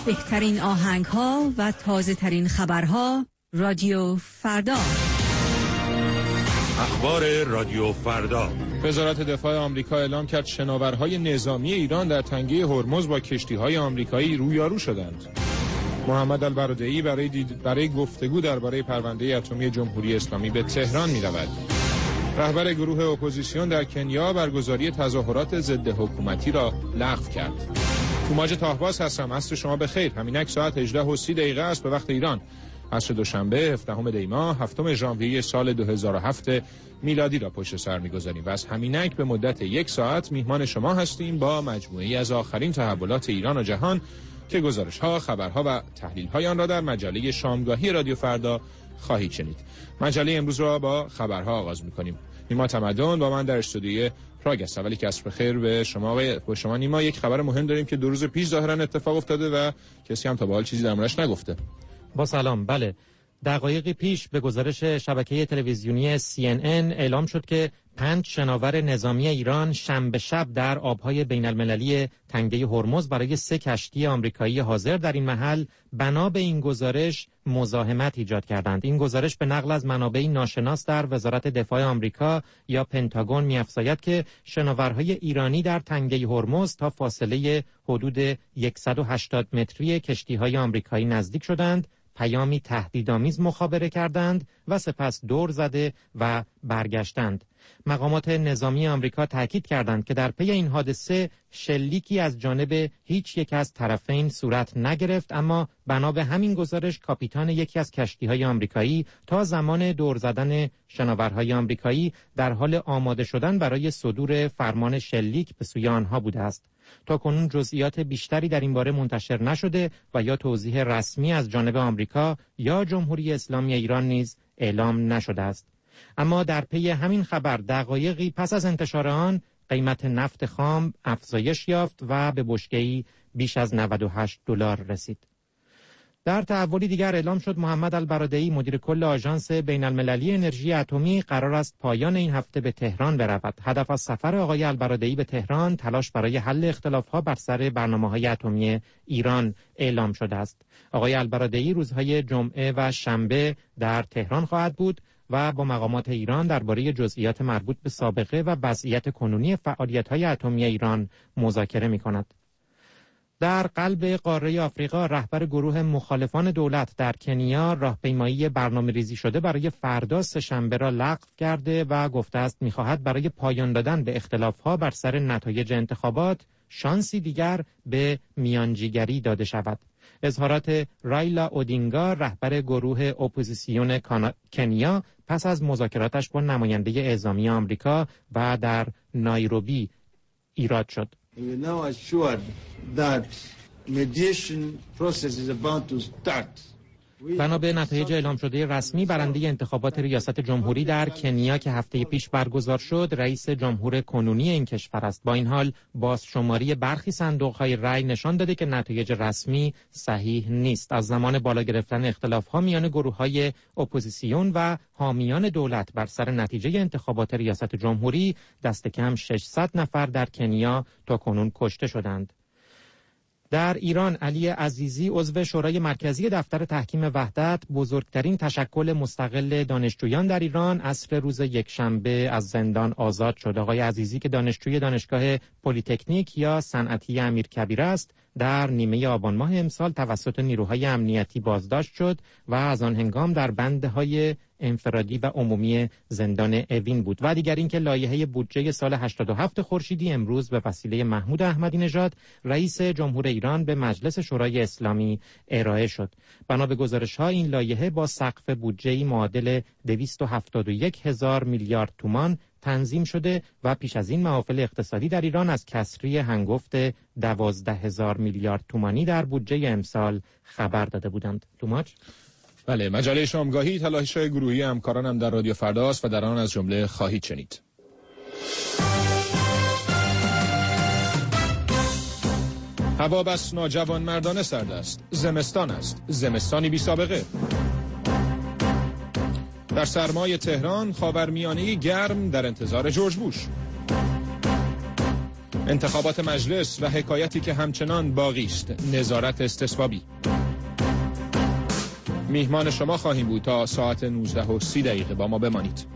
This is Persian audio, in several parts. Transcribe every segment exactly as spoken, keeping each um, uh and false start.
بهترین آهنگ ها و تازه ترین خبرها. رادیو فردا. اخبار رادیو فردا. وزارت دفاع آمریکا اعلام کرد شناورهای نظامی ایران در تنگه هرمز با کشتی‌های آمریکایی رویارو شدند. محمد البرادعی برای دید... برای گفتگو درباره پرونده اتمی جمهوری اسلامی به تهران می‌رود. رهبر گروه اپوزیسیون در کنیا برگزاری تظاهرات ضد حکومتی را لغو کرد. توماج تاهباز هستم. عصر شما بخیر. همینک ساعت هجده و سی دقیقه است به وقت ایران. عصر دوشنبه هفدهم دی ماه هفتم ژانویه سال دو هزار و هفت میلادی را پشت سر می‌گذاریم و از همینک به مدت یک ساعت میهمان شما هستیم با مجموعه‌ای از آخرین تحولات ایران و جهان که گزارش‌ها، خبرها و تحلیل‌های آن را در مجله شامگاهی رادیو فردا خواهید شنید. مجله امروز را با خبرها آغاز می‌کنیم. نیما تمدن با من در استودیوی پراگ است. ولی که عصر بخیر به شما و به شما نیما. یک خبر مهم داریم که دو روز پیش ظاهرا اتفاق افتاده و کسی هم تا به حال چیزی در موردش نگفته. با سلام. بله، دقایقی پیش به گزارش شبکه تلویزیونی سی ان ان اعلام شد که پنج شناور نظامی ایران شنبه شب در آبهای بین المللی تنگه هرمز برای سه کشتی آمریکایی حاضر در این محل بنا به این گزارش مزاحمت ایجاد کردند. این گزارش به نقل از منابعی ناشناس در وزارت دفاع آمریکا یا پنتاگون می‌افزاید که شناورهای ایرانی در تنگه هرمز تا فاصله حدود صد و هشتاد متری کشتی‌های آمریکایی نزدیک شدند، پیامی تهدیدآمیز مخابره کردند و سپس دور زده و برگشتند. مقامات نظامی آمریکا تاکید کردند که در پی این حادثه شلیکی از جانب هیچ یک از طرفین صورت نگرفت، اما بنا به همین گزارش کاپیتان یکی از کشتی‌های آمریکایی تا زمان دور زدن شناورهای آمریکایی در حال آماده شدن برای صدور فرمان شلیک به سوی آنها بوده است. تاکنون جزئیات بیشتری در این باره منتشر نشده و یا توضیح رسمی از جانب آمریکا یا جمهوری اسلامی ایران نیز اعلام نشده است. اما در پی همین خبر دقایقی پس از انتشار آن قیمت نفت خام افزایش یافت و به بشکه‌ای بیش از نود و هشت دلار رسید. در تحولی دیگر اعلام شد محمد البرادعی مدیر کل آژانس بین المللی انرژی اتمی قرار است پایان این هفته به تهران برود. هدف از سفر آقای البرادعی به تهران تلاش برای حل اختلافات بر سر برنامه‌های اتمی ایران اعلام شده است. آقای البرادعی روزهای جمعه و شنبه در تهران خواهد بود و با مقامات ایران درباره جزئیات مربوط به سابقه و وضعیت کنونی فعالیت‌های اتمی ایران مذاکره می‌کند. در قلب قاره آفریقا رهبر گروه مخالفان دولت در کنیا راهپیمایی برنامه‌ریزی شده برای فردا سه‌شنبه را لغو کرده و گفته است می‌خواهد برای پایان دادن به اختلاف‌ها بر سر نتایج انتخابات شانسی دیگر به میانجیگری داده شود. اظهارات رایلا اودینگا رهبر گروه اپوزیسیون کنیا پس از مذاکراتش با نماینده اعزامی آمریکا و در نایروبی ایراد شد. We now assured that mediation process is about to start. بنا به نتایج اعلام شده رسمی برنده انتخابات ریاست جمهوری در کنیا که هفته پیش برگزار شد رئیس جمهور کنونی این کشور است. با این حال بازشماری برخی صندوق‌های رای نشان داده که نتایج رسمی صحیح نیست. از زمان بالا گرفتن اختلاف‌ها میان گروه‌های اپوزیسیون و حامیان دولت بر سر نتیجه انتخابات ریاست جمهوری دست کم ششصد نفر در کنیا تاکنون کشته شدند. در ایران علی عزیزی عضو شورای مرکزی دفتر تحکیم وحدت بزرگترین تشکل مستقل دانشجویان در ایران عصر روز یکشنبه از زندان آزاد شد. آقای عزیزی که دانشجوی دانشگاه پلی‌تکنیک یا صنعتی امیرکبیر است در نیمه آبان ماه امسال توسط نیروهای امنیتی بازداشت شد و از آن هنگام در بندهای انفرادی و عمومی زندان اوین بود. و دیگر اینکه لایحه بودجه سال هشتاد و هفت خورشیدی امروز به وسیله محمود احمدی نژاد رئیس جمهور ایران به مجلس شورای اسلامی ارائه شد. بنا به گزارش‌ها این لایحه با سقف بودجه‌ای معادل دویست و هفتاد و یک هزار میلیارد تومان تنظیم شده و پیش از این محافل اقتصادی در ایران از کسری هنگفت دوازده هزار میلیارد تومانی در بودجه امسال خبر داده بودند. توماچ؟ بله، مجله شامگاهی تلاش‌های گروهی همکارانم در رادیو فرداست و در آن از جمله خواهید شنید. هوا بس ناجوان مردانه سرد است. زمستان است. زمستانی بی سابقه. در سرمای تهران خاورمیانه‌ای گرم در انتظار جورج بوش. انتخابات مجلس و حکایتی که همچنان باقی است، نظارت استصوابی. میهمان شما خواهیم بود تا ساعت نوزده و سی دقیقه. با ما بمانید.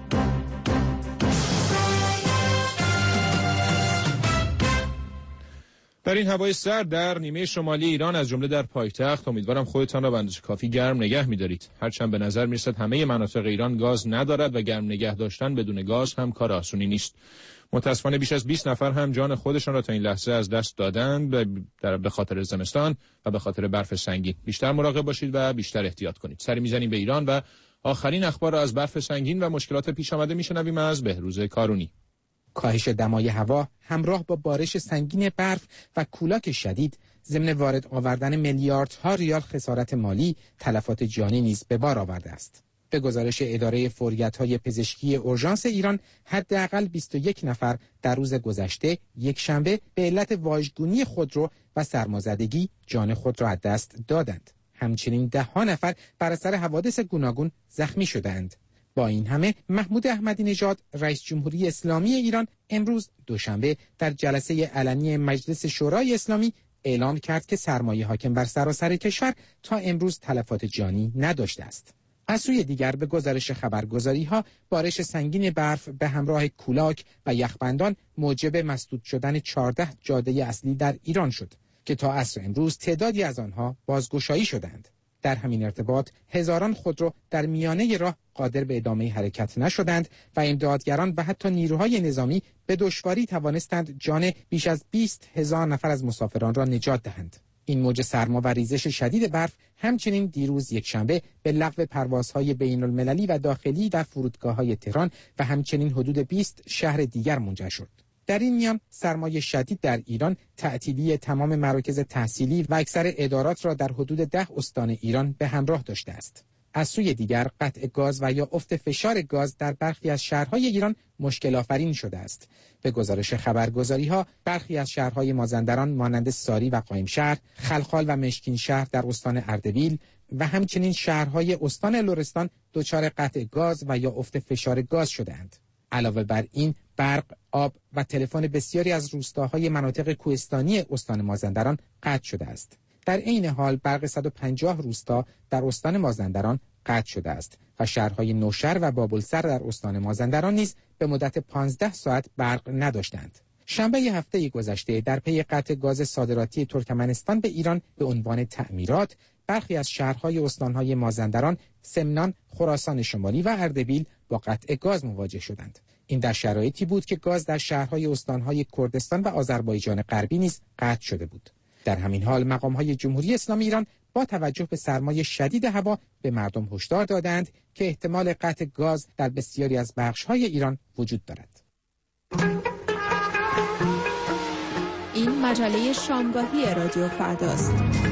در این هوای سرد در نیمه شمالی ایران از جمله در پایتخت، امیدوارم خودتان را به اندازه کافی گرم نگه می‌دارید. هرچند به نظر می‌رسد همه مناطق ایران گاز ندارد و گرم نگه داشتن بدون گاز هم کار آسونی نیست. متأسفانه بیش از بیست نفر هم جان خودشان را تا این لحظه از دست دادند به خاطر زمستان و به خاطر برف سنگین. بیشتر مراقب باشید و بیشتر احتیاط کنید. سری می‌زنیم به ایران و آخرین اخبار را از برف سنگین و مشکلات پیش آمده می‌شنویم از بهروز کارونی. کاهش دمای هوا همراه با بارش سنگین برف و کولاک شدید ضمن وارد آوردن میلیاردها ریال خسارت مالی، تلفات جانی نیز به بار آورده است. به گزارش اداره فوریت‌های پزشکی اورژانس ایران، حداقل بیست و یک نفر در روز گذشته یک شنبه به علت واژگونی خودرو و سرمازدگی جان خود را از دست دادند. همچنین ده ها نفر بر اثر حوادث گوناگون زخمی شدند. با این همه محمود احمدی نژاد رئیس جمهوری اسلامی ایران امروز دوشنبه در جلسه علنی مجلس شورای اسلامی اعلام کرد که سرمایه حاکم بر سراسر کشور تا امروز تلفات جانی نداشته است. از سوی دیگر به گزارش خبرگزاری‌ها بارش سنگین برف به همراه کولاک و یخبندان موجب مسدود شدن چهارده جاده اصلی در ایران شد که تا عصر امروز تعدادی از آنها بازگشایی شدند. در همین ارتباط هزاران خودرو در میانه راه قادر به ادامه حرکت نشدند و امدادگران و حتی نیروهای نظامی به دشواری توانستند جان بیش از بیست هزار نفر از مسافران را نجات دهند. این موج سرما و ریزش شدید برف همچنین دیروز یکشنبه به لغو پروازهای بین المللی و داخلی در فرودگاه‌های تهران و همچنین حدود بیست شهر دیگر منجر شد. در این میان سرمای شدید در ایران تعطیلی تمام مراکز تحصیلی و اکثر ادارات را در حدود ده استان ایران به همراه داشته است. از سوی دیگر قطع گاز و یا افت فشار گاز در برخی از شهرهای ایران مشکل آفرین شده است. به گزارش خبرگزاری‌ها برخی از شهرهای مازندران مانند ساری و قائمشهر، خلخال و مشکین شهر در استان اردبیل و همچنین شهرهای استان لرستان دچار قطع گاز و یا افت فشار گاز شده‌اند. علاوه بر این برق، آب و تلفن بسیاری از روستاهای مناطق کوهستانی استان مازندران قطع شده است. در عین حال برق صد و پنجاه روستا در استان مازندران قطع شده است و شهرهای نوشهر و بابلسر در استان مازندران نیز به مدت پانزده ساعت برق نداشتند. شنبه هفته گذشته در پی قطع گاز صادراتی ترکمنستان به ایران به عنوان تعمیرات، برخی از شهرهای استانهای مازندران، سمنان، خراسان شمالی و اردبیل با قطع گاز مواجه شدند. این در شرایطی بود که گاز در شهرهای استانهای کردستان و آذربایجان غربی نیز قطع شده بود. در همین حال مقام‌های جمهوری اسلامی ایران با توجه به سرمای شدید هوا به مردم هشدار دادند که احتمال قطع گاز در بسیاری از بخش‌های ایران وجود دارد. این مجله شامگاهی رادیو فرداست.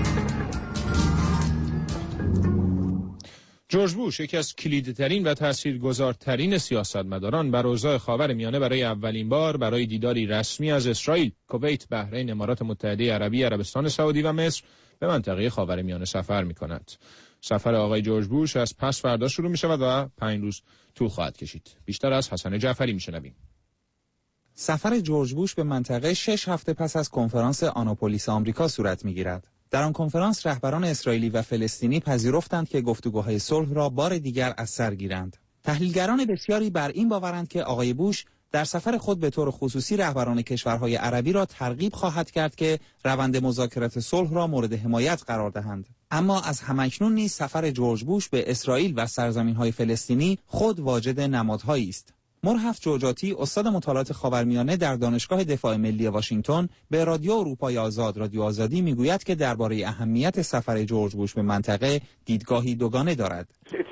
جورج بوش، یکی از کلیدترین و تاثیرگذارترین سیاستمداران بر اوضاع خاورمیانه، برای اولین بار برای دیداری رسمی از اسرائیل، کویت، بحرین، امارات متحده عربی، عربستان سعودی و مصر به منطقه خاورمیانه سفر می‌کند. سفر آقای جورج بوش از پس فردا شروع می‌شود و پنج روز طول خواهد کشید. بیشتر از حسن جعفری می‌شنویم. سفر جورج بوش به منطقه شش هفته پس از کنفرانس آناپولیس آمریکا صورت می‌گیرد. در آن کنفرانس رهبران اسرائیلی و فلسطینی پذیرفتند که گفتگوهای صلح را بار دیگر از سر گیرند. تحلیلگران بسیاری بر این باورند که آقای بوش در سفر خود به طور خصوصی رهبران کشورهای عربی را ترغیب خواهد کرد که روند مذاکرات صلح را مورد حمایت قرار دهند. اما از همکنون نیز سفر جورج بوش به اسرائیل و سرزمین‌های فلسطینی خود واجد نمادهایی است. مرحف جوجاتی، استاد مطالعات خاورمیانه در دانشگاه دفاع ملی واشنگتن، به رادیو اروپای آزاد رادیو آزادی میگوید که درباره اهمیت سفر جورج بوش به منطقه دیدگاهی دوگانه دارد.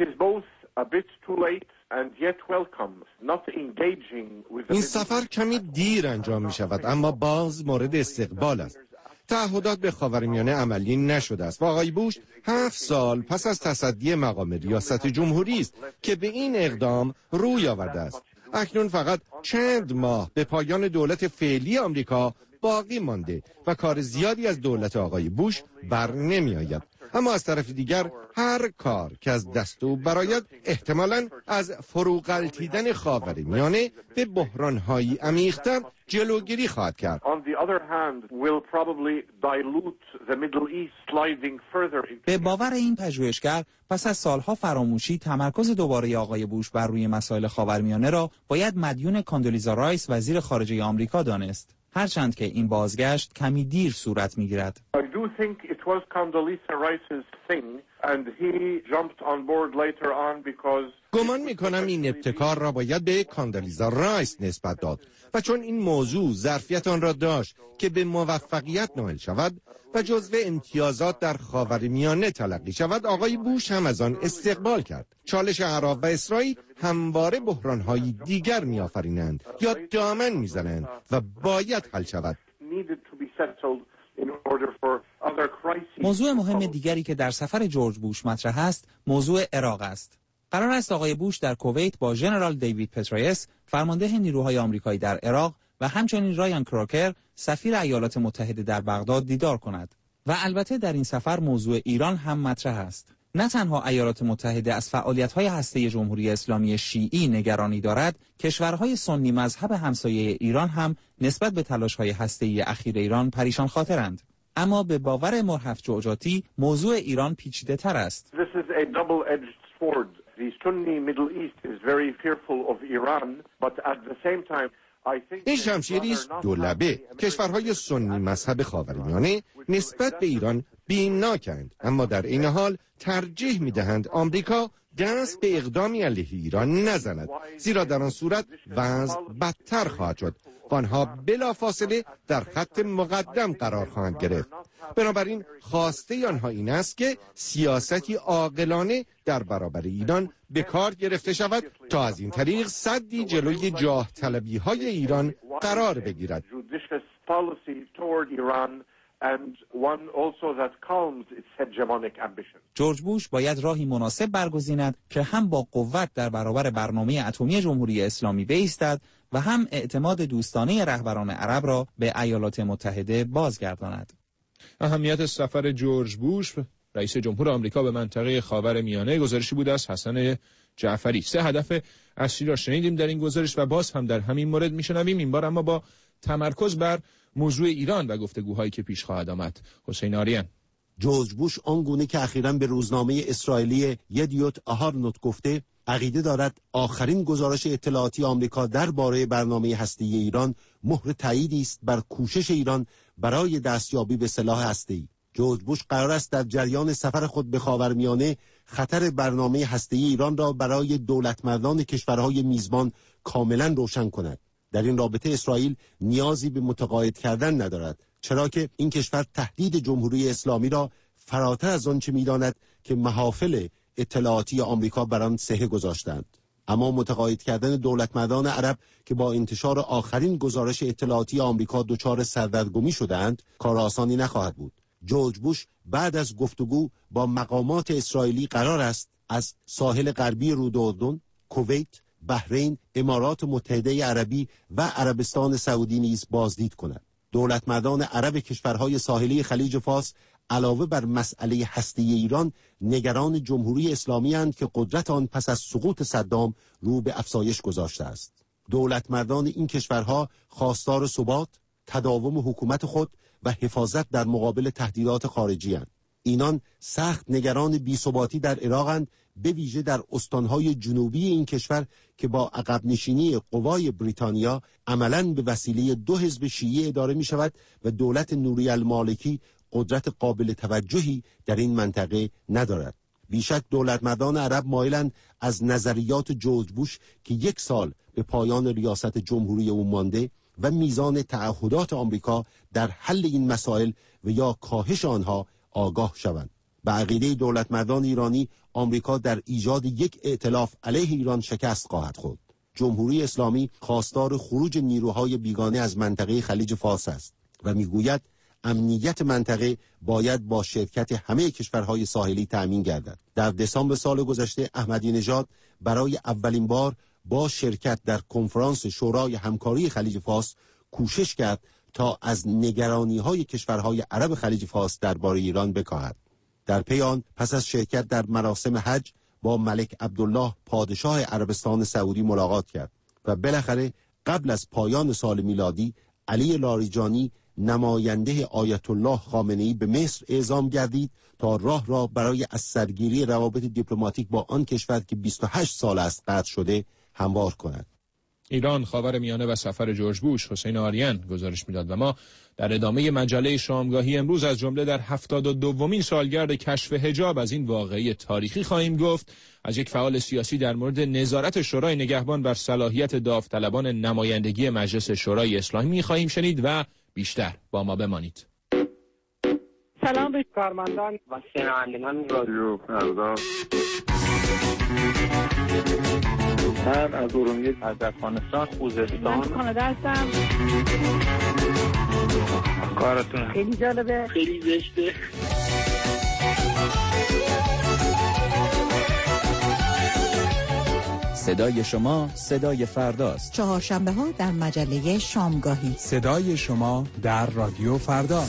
این سفر کمی دیر انجام می شود، اما باز مورد استقبال است. تعهدات به خاورمیانه عملی نشده است و آقای بوش هفت سال پس از تصدی مقام ریاست جمهوری است که به این اقدام روی آورده است. اکنون فقط چند ماه به پایان دولت فعلی آمریکا باقی مانده و کار زیادی از دولت آقای بوش بر نمی آید. اما از طرف دیگر هر کار که از دست او برآید احتمالاً از فروغلتیدن خاورمیانه به بحران‌های عمیق‌تر جلوگیری خواهد کرد. به باور این پژوهشگر پس از سالها فراموشی تمرکز دوباره آقای بوش بر روی مسائل خاورمیانه را باید مدیون کاندولیزا رایس وزیر خارجه آمریکا دانست، هرچند که این بازگشت کمی دیر صورت می‌گیرد. گمان می‌کنم این ابتکار را باید به کاندولیزا رایس نسبت داد و چون این موضوع ظرفیت آن را داشت که به موفقیت نائل شود و جزو امتیازات در خاورمیانه تلقی شود، آقای بوش هم از آن استقبال کرد. چالش عرب و اسرائیل همواره بحران‌های دیگر می‌آفرینند یا دامن می‌زنند و باید حل شود. موضوع مهم دیگری که در سفر جورج بوش مطرح است، موضوع عراق است. قرار است آقای بوش در کویت با ژنرال دیوید پترایس، فرمانده نیروهای آمریکایی در عراق و همچنین رایان کراکر، سفیر ایالات متحده در بغداد دیدار کند. و البته در این سفر موضوع ایران هم مطرح است. نه تنها ایالات متحده از فعالیت‌های هسته‌ای جمهوری اسلامی شیعی نگرانی دارد، کشورهای سنی مذهب همسایه ایران هم نسبت به تلاش‌های هسته‌ای اخیر ایران پریشان خاطرند. اما به باور مرحف جعجاتی موضوع ایران پیچیده‌تر است. این شمشیری است دولبه. کشورهای سنی مذهب خاورمیانه نسبت به ایران بی‌ناکند، اما در این حال ترجیح می‌دهند آمریکا دست به اقدامی علیه ایران نزند، زیرا در آن صورت وضع بدتر خواهد شد و آنها بلافاصله در خط مقدم قرار خواهند گرفت. بنابراین خواسته آنها این است که سیاستی عاقلانه در برابر ایران به کار گرفته شود تا از این طریق سدی جلوی جاه طلبی های ایران قرار بگیرد. جورج بوش باید راهی مناسب برگزیند که هم با قوت در برابر برنامه اتمی جمهوری اسلامی بایستد و هم اعتماد دوستانه رهبران عرب را به ایالات متحده بازگرداند. اهمیت سفر جورج بوش رئیس جمهور آمریکا به منطقه خاورمیانه گزارشی بود از حسن جعفری. سه هدف اصلی را شنیدیم در این گزارش و باز هم در همین مورد میشنویم، این بار اما با تمرکز بر موضوع ایران و گفتگوهایی که پیش خواهد آمد. حسین آریان. جورج بوش آنگونه که اخیراً به روزنامه اسرائیلی یدیوت آهارنوت گفته، عقیده دارد آخرین گزارش اطلاعاتی آمریکا درباره برنامه هسته‌ای ایران مهر تاییدی است بر کوشش ایران برای دستیابی به سلاح هسته‌ای. جورج بوش قرار است در جریان سفر خود به خاورمیانه خطر برنامه هسته‌ای ایران را برای دولتمردان کشورهای میزبان کاملا روشن کند. در این رابطه اسرائیل نیازی به متقاعد کردن ندارد، چرا که این کشور تهدید جمهوری اسلامی را فراتر از آنچه می‌داند که محافل اطلاعاتی آمریکا بر آن صحه گذاشتند. اما متقاعد کردن دولتمردان عرب که با انتشار آخرین گزارش اطلاعاتی آمریکا دچار سردرگمی شدند کار آسانی نخواهد بود. جورج بوش بعد از گفتگو با مقامات اسرائیلی قرار است از ساحل غربی رود اردن، کویت، بحرین، امارات متحده عربی و عربستان سعودی نیز بازدید کند. دولتمردان عرب کشورهای ساحلی خلیج فارس علاوه بر مسئله هسته‌ای ایران نگران جمهوری اسلامی اند که قدرت آن پس از سقوط صدام رو به افزایش گذاشته است. دولتمردان این کشورها خواستار ثبات، تداوم حکومت خود و حفاظت در مقابل تهدیدات خارجی اند. اینان سخت نگران بی‌ثباتی در عراقند، به ویژه در استانهای جنوبی این کشور که با عقب نشینی قوای بریتانیا عملاً به وسیله دو حزب شیعی اداره می شود و دولت نوری المالکی قدرت قابل توجهی در این منطقه ندارد. بیشک دولتمردان عرب مایلند از نظریات جورج بوش که یک سال به پایان ریاست جمهوری او مانده و میزان تعهدات آمریکا در حل این مسائل و یا کاهش آنها آگاه شوند. به عقیده دولتمردان ایرانی آمریکا در ایجاد یک ائتلاف علیه ایران شکست خواهد خورد. جمهوری اسلامی خواستار خروج نیروهای بیگانه از منطقه خلیج فارس است و میگوید امنیت منطقه باید با شرکت همه کشورهای ساحلی تأمین گردد. در دسامبر سال گذشته احمدی نژاد برای اولین بار با شرکت در کنفرانس شورای همکاری خلیج فارس کوشش کرد تا از نگرانی‌های کشورهای عرب خلیج فارس درباره ایران بکاهد. در پی آن پس از شرکت در مراسم حج با ملک عبدالله پادشاه عربستان سعودی ملاقات کرد و بالاخره قبل از پایان سال میلادی علی لاریجانی نماینده آیت الله خامنه‌ای به مصر اعزام گردید تا راه را برای از سرگیری روابط دیپلماتیک با آن کشور که بیست و هشت سال است قطع شده هموار کند. ایران، خاورمیانه و سفر جورج بوش. حسین آریان گزارش میداد و ما در ادامه مجله شامگاهی امروز از جمله در هفتاد و دومین سالگرد کشف حجاب از این واقعه تاریخی خواهیم گفت. از یک فعال سیاسی در مورد نظارت شورای نگهبان بر صلاحیت داوطلبان نمایندگی مجلس شورای اسلامی خواهیم شنید و بیشتر با ما بمانید. سلام به کارمندان و شنوندگان رادیو فردا. من از ارومیه از افغانستان خوزستان من کانادا هستم. کارتون خیلی جالبه، خیلی زشته. صدای شما صدای فرداست. چهارشنبه ها در مجله شامگاهی. صدای شما در رادیو فردا.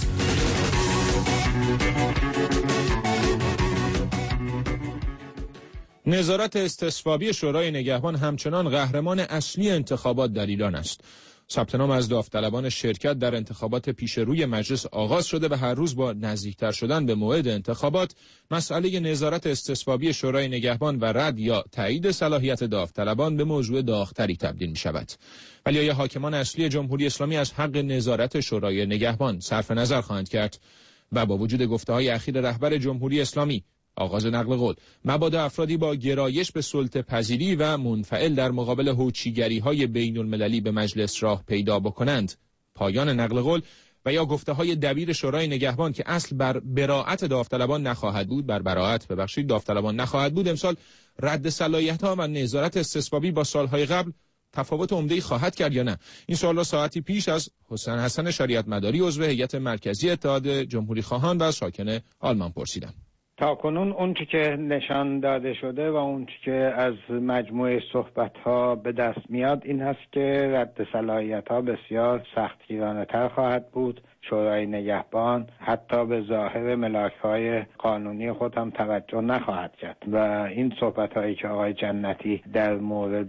نظارت استصوابی شورای نگهبان همچنان قهرمان اصلی انتخابات در ایران است. ثبت نام از داوطلبان شرکت در انتخابات پیش روی مجلس آغاز شده و هر روز با نزدیکتر شدن به موعد انتخابات مسئله نظارت استصوابی شورای نگهبان و رد یا تایید صلاحیت داوطلبان به موضوع داغ‌تری تبدیل می شود. ولی آیا حاکمان اصلی جمهوری اسلامی از حق نظارت شورای نگهبان صرف نظر خواهند کرد؟ و با وجود گفته‌های اخیر رهبر جمهوری اسلامی آغاز نقل قول، مبادا افرادی با گرایش به سلطه پذیری و منفعل در مقابل هوچیگری‌های بین المللی به مجلس راه پیدا بکنند، پایان نقل قول و یا گفته‌های دبیر شورای نگهبان که اصل بر براءت داوطلبان نخواهد بود، بر براءت ببخشید داوطلبان نخواهد بود، امسال رد صلاحیت‌ها و نظارت استصوابی با سال‌های قبل تفاوت عمده‌ای خواهد کرد یا نه؟ این سوال را ساعتی پیش از حسین حسن شریعت مداری عضو هیئت مرکزی اتحاد جمهوری خواهان و ساکن آلمان پرسیدم. تا کنون اون چی که نشان داده شده و اون چی که از مجموعه صحبت‌ها به دست میاد این هست که رد صلاحیت‌ها بسیار سختگیرانه‌تر خواهد بود. شورای نگهبان حتی به ظاهر ملاک‌های قانونی خود هم توجه نخواهد کرد و این صحبت‌هایی که آقای جنتی در مورد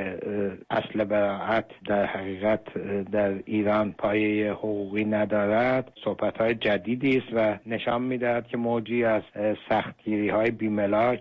اصل براءت در حقیقت در ایران پایه حقوقی ندارد صحبت‌های جدیدی است و نشان می‌دهد که موجی از سختگیری‌های بی‌ملاک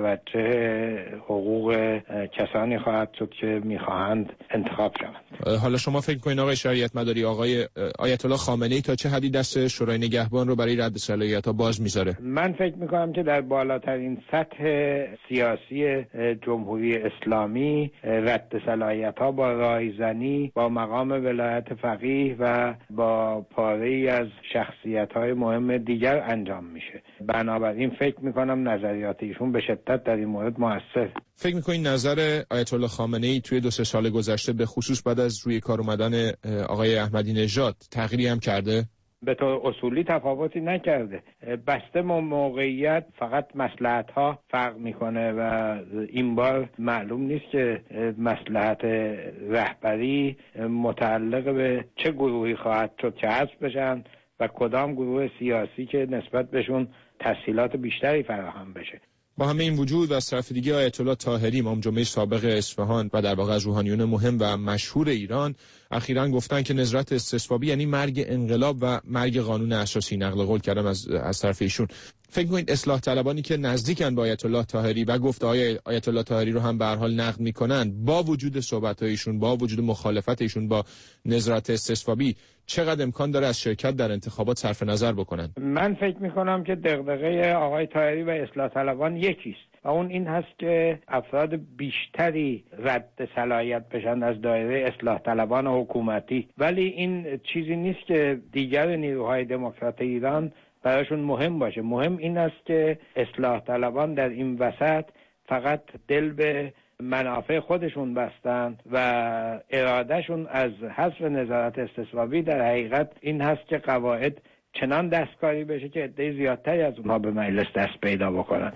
متوجه حقوق کسانی خواهد شد که می‌خواهند انتخاب شوند. حالا شما فکر کنید آقای شریعت مداری، آقای آیت الله خامنه‌ای تا چه حدی دست شورای نگهبان رو برای رد صلاحیت‌ها باز می‌ذاره؟ من فکر می‌کنم که در بالاترین سطح سیاسی جمهوری اسلامی رد صلاحیت‌ها با رایزنی با مقام ولایت فقیه و با پاره‌ای از شخصیت‌های مهم دیگر انجام میشه. بنابراین فکر می‌کنم نظریات ایشون به شدت در این مورد موثر. فکر می‌کنید نظر آیت الله خامنه‌ای توی دو سه سال گذشته به خصوص بعد از روی کار اومدن آقای احمدی نژاد تغییری هم کرده؟ به طور اصولی تفاوتی نکرده. بسته موقعیت فقط مصلحت‌ها فرق میکنه و این بار معلوم نیست که مصلحت رهبری متعلق به چه گروهی خواهد شد که حذف بشن و کدام گروه سیاسی که نسبت بهشون تسهیلات بیشتری فراهم بشه. با همه این وجود و از طرف دیگه آیت الله طاهری امام جمعه سابق اصفهان و در واقع از روحانیون مهم و مشهور ایران اخیراً گفتن که نظارت استصوابی یعنی مرگ انقلاب و مرگ قانون اساسی. نقل قول کردم از از طرف ایشون. فکر کنید اصلاح طلبانی که نزدیکن با آیت الله طاهری و گفته‌های آیت الله طاهری رو هم به هر حال نقد می‌کنند، با وجود صحبت‌هایشون، با وجود مخالفت ایشون با نظارت استصوابی، چقدر امکان داره از شرکت در انتخابات صرف نظر بکنن؟ من فکر می‌کنم که دغدغه آقای طاهری و اصلاح طلبان یکیست و اون این هست که افراد بیشتری رد صلاحیت بشن از دایره اصلاح طلبان و حکومتی، ولی این چیزی نیست که دیگر نیروهای دموکرات ایران براشون مهم باشه. مهم این است که اصلاح طلبان در این وسط فقط دل به منافع خودشون بستند و ارادهشون از حذف نظارت استصوابی در حقیقت این هست که قواعد چنان دستکاری بشه که عده زیادتری از اونها به مجلس دست پیدا بکنن.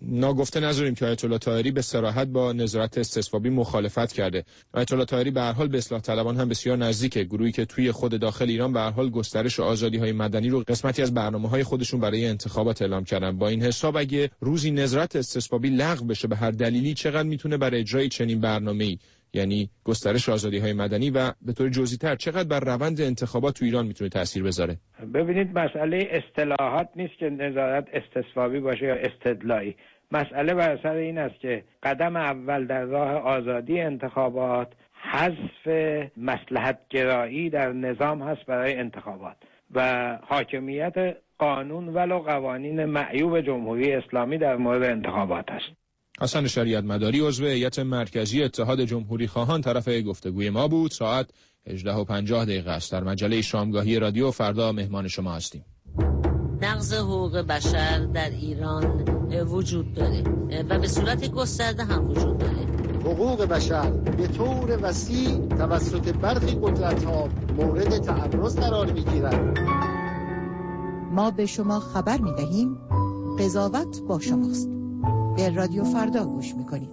ناگفته نذاریم که آیت الله طاهری به صراحت با نظارت استصوابی مخالفت کرده. آیت الله طاهری به هر حال به اصلاح طلبان هم بسیار نزدیکه، گروهی که توی خود داخل ایران به هر حال گسترش آزادی‌های مدنی رو قسمتی از برنامه‌های خودشون برای انتخابات اعلام کردن. با این حساب اگه روزی نظارت استصوابی لغو بشه به هر دلیلی، چقدر میتونه برای اجرای چنین برنامه‌ای، یعنی گسترش آزادی‌های مدنی و به طور جزئی‌تر چقدر بر روند انتخابات تو ایران میتونه تاثیر بذاره؟ ببینید، مسئله اصطلاحات نیست که نظارت استصوابی باشه یا استدلایی. مسئله بر سر این است که قدم اول در راه آزادی انتخابات حذف مصلحت گرایی در نظام هست برای انتخابات و حاکمیت قانون ولو قوانین معیوب جمهوری اسلامی در مورد انتخابات است. حسن شریعت مداری عضو هیئت مرکزی اتحاد جمهوری خواهان طرف گفتگوی ما بود. ساعت هجده و پنجاه دقیقه است. در مجله شامگاهی رادیو فردا مهمان شما هستیم. نقض حقوق بشر در ایران وجود داره و به صورت گسترده هم وجود داره. حقوق بشر به طور وسیع توسط برخی قدرت‌ها مورد تعرض قرار می‌گیرد. ما به شما خبر می‌دهیم قضاوت با شماست. به رادیو فردا گوش می‌کنید.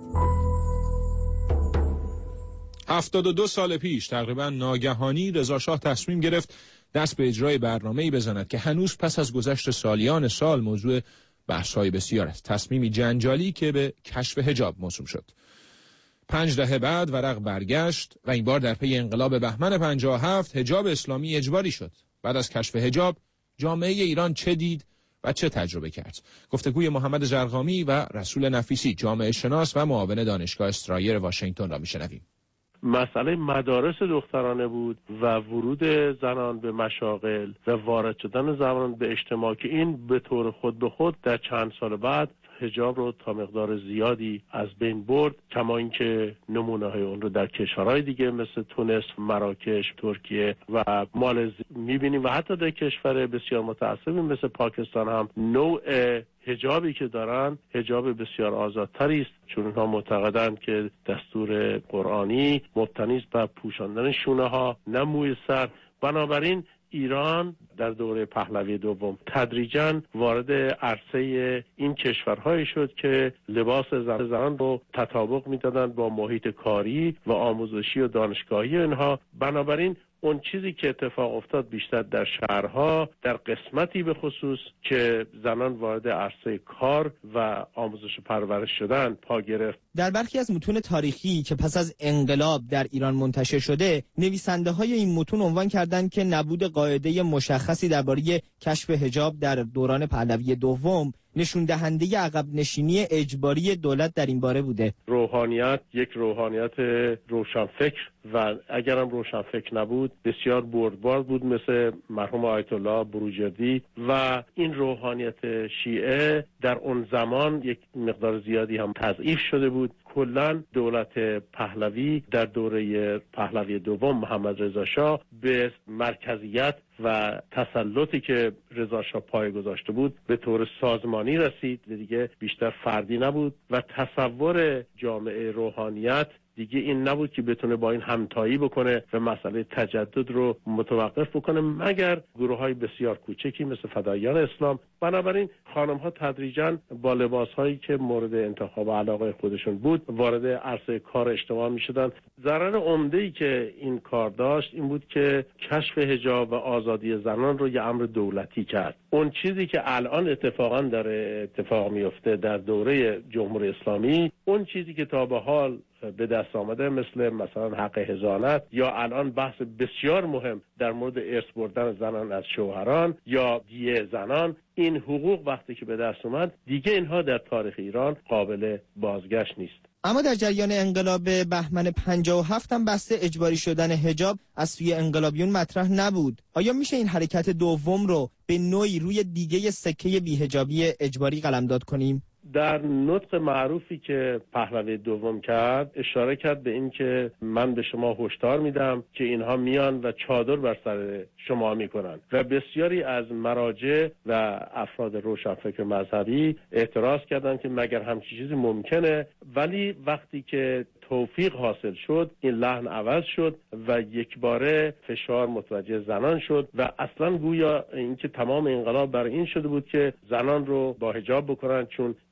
هفتاد و دو سال پیش تقریبا ناگهانی رضا شاه تصمیم گرفت دست به اجرای برنامه‌ای بزند که هنوز پس از گذشت سالیان سال موضوع بحث‌های بسیار است. تصمیمی جنجالی که به کشف حجاب موسوم شد. پنج دهه بعد ورق برگشت و این بار در پی انقلاب بهمن پنجاه و هفت حجاب اسلامی اجباری شد. بعد از کشف حجاب جامعه ایران چه دید و چه تجربه کرد؟ گفتگوی محمد زرقامی و رسول نفیسی، جامعه شناس و معاون دانشگاه استرایر واشنگتن را میشنویم. مسئله مدارس دخترانه بود و ورود زنان به مشاغل و وارد شدن زنان به اجتماع که این به طور خود به خود در چند سال بعد حجاب رو تا مقدار زیادی از بین برد، کما اینکه نمونه های اون رو در کشورهای دیگه مثل تونس، مراکش، ترکیه و مالزی میبینیم و حتی در کشور بسیار متعصبی مثل پاکستان هم نوع حجابی که دارن حجاب بسیار آزادتری است، چون اونها معتقدند که دستور قرآنی مبتنی است بر پوشاندن شونه ها نه موی سر. بنابراین ایران در دوره پهلوی دوم تدریجاً وارد عرصه این کشورهایی شد که لباس زن زنان رو تطابق میدادند با محیط کاری و آموزشی و دانشگاهی اینها. بنابراین اون چیزی که اتفاق افتاد بیشتر در شهرها در قسمتی به خصوص که زنان وارد عرصه کار و آموزش و پرورش شدن پا گرفت. در برخی از متون تاریخی که پس از انقلاب در ایران منتشر شده، نویسنده های این متون عنوان کردند که نبود قاعده مشخصی درباره کشف حجاب در دوران پهلوی دوم نشون دهنده عقب نشینی اجباری دولت در این باره بوده. روحانیت یک روحانیت روشنفکر و اگرم روشنفکر نبود بسیار بردبار بود، مثل مرحوم آیت الله بروجردی، و این روحانیت شیعه در اون زمان یک مقدار زیادی هم تضعیف شده بود. کلاً دولت پهلوی در دوره پهلوی دوم محمد رضا شاه به مرکزیت و تسلطی که رضا شاه پای گذاشته بود به طور سازمانی رسید و دیگه بیشتر فردی نبود و تصور جامعه روحانیت دیگه این نبود که بتونه با این همتایی بکنه و مسئله تجدد رو متوقف بکنه مگر گروه‌های بسیار کوچکی مثل فداییان اسلام. بنابراین خانم‌ها تدریجاً با لباس‌هایی که مورد انتخاب و علاقه خودشون بود وارد عرصه کار اجتماع می‌شدند. ضرر عمده‌ای که این کار داشت این بود که کشف حجاب و آزادی زنان رو یه امر دولتی کرد. اون چیزی که الان اتفاقاً داره اتفاق میفته در دوره جمهوری اسلامی، اون چیزی که تا به حال به دست آمده مثل مثلا حق حضانت یا الان بحث بسیار مهم در مورد ارث بردن زنان از شوهران یا دیه زنان، این حقوق وقتی که به دست اومد دیگه اینها در تاریخ ایران قابل بازگشت نیست. اما در جریان انقلاب بهمن پنجاه و هفت هم بحث اجباری شدن حجاب از سوی انقلابیون مطرح نبود. آیا میشه این حرکت دوم رو به نوعی روی دیگه سکه بی‌حجابی اجباری قلمداد کنیم؟ در نطق معروفی که پهلوی دوم کرد اشاره کرد به این که من به شما هشدار میدم که اینها میان و چادر بر سر شما میکنن و بسیاری از مراجع و افراد روشنفکر مذهبی اعتراض کردند که مگر همچین چیزی ممکنه، ولی وقتی که توفیق حاصل شد این لحن عوض شد و یک باره فشار متوجه زنان شد و اصلا گویا اینکه تمام انقلاب برای این شده بود که زنان رو با حجاب بکنن، چون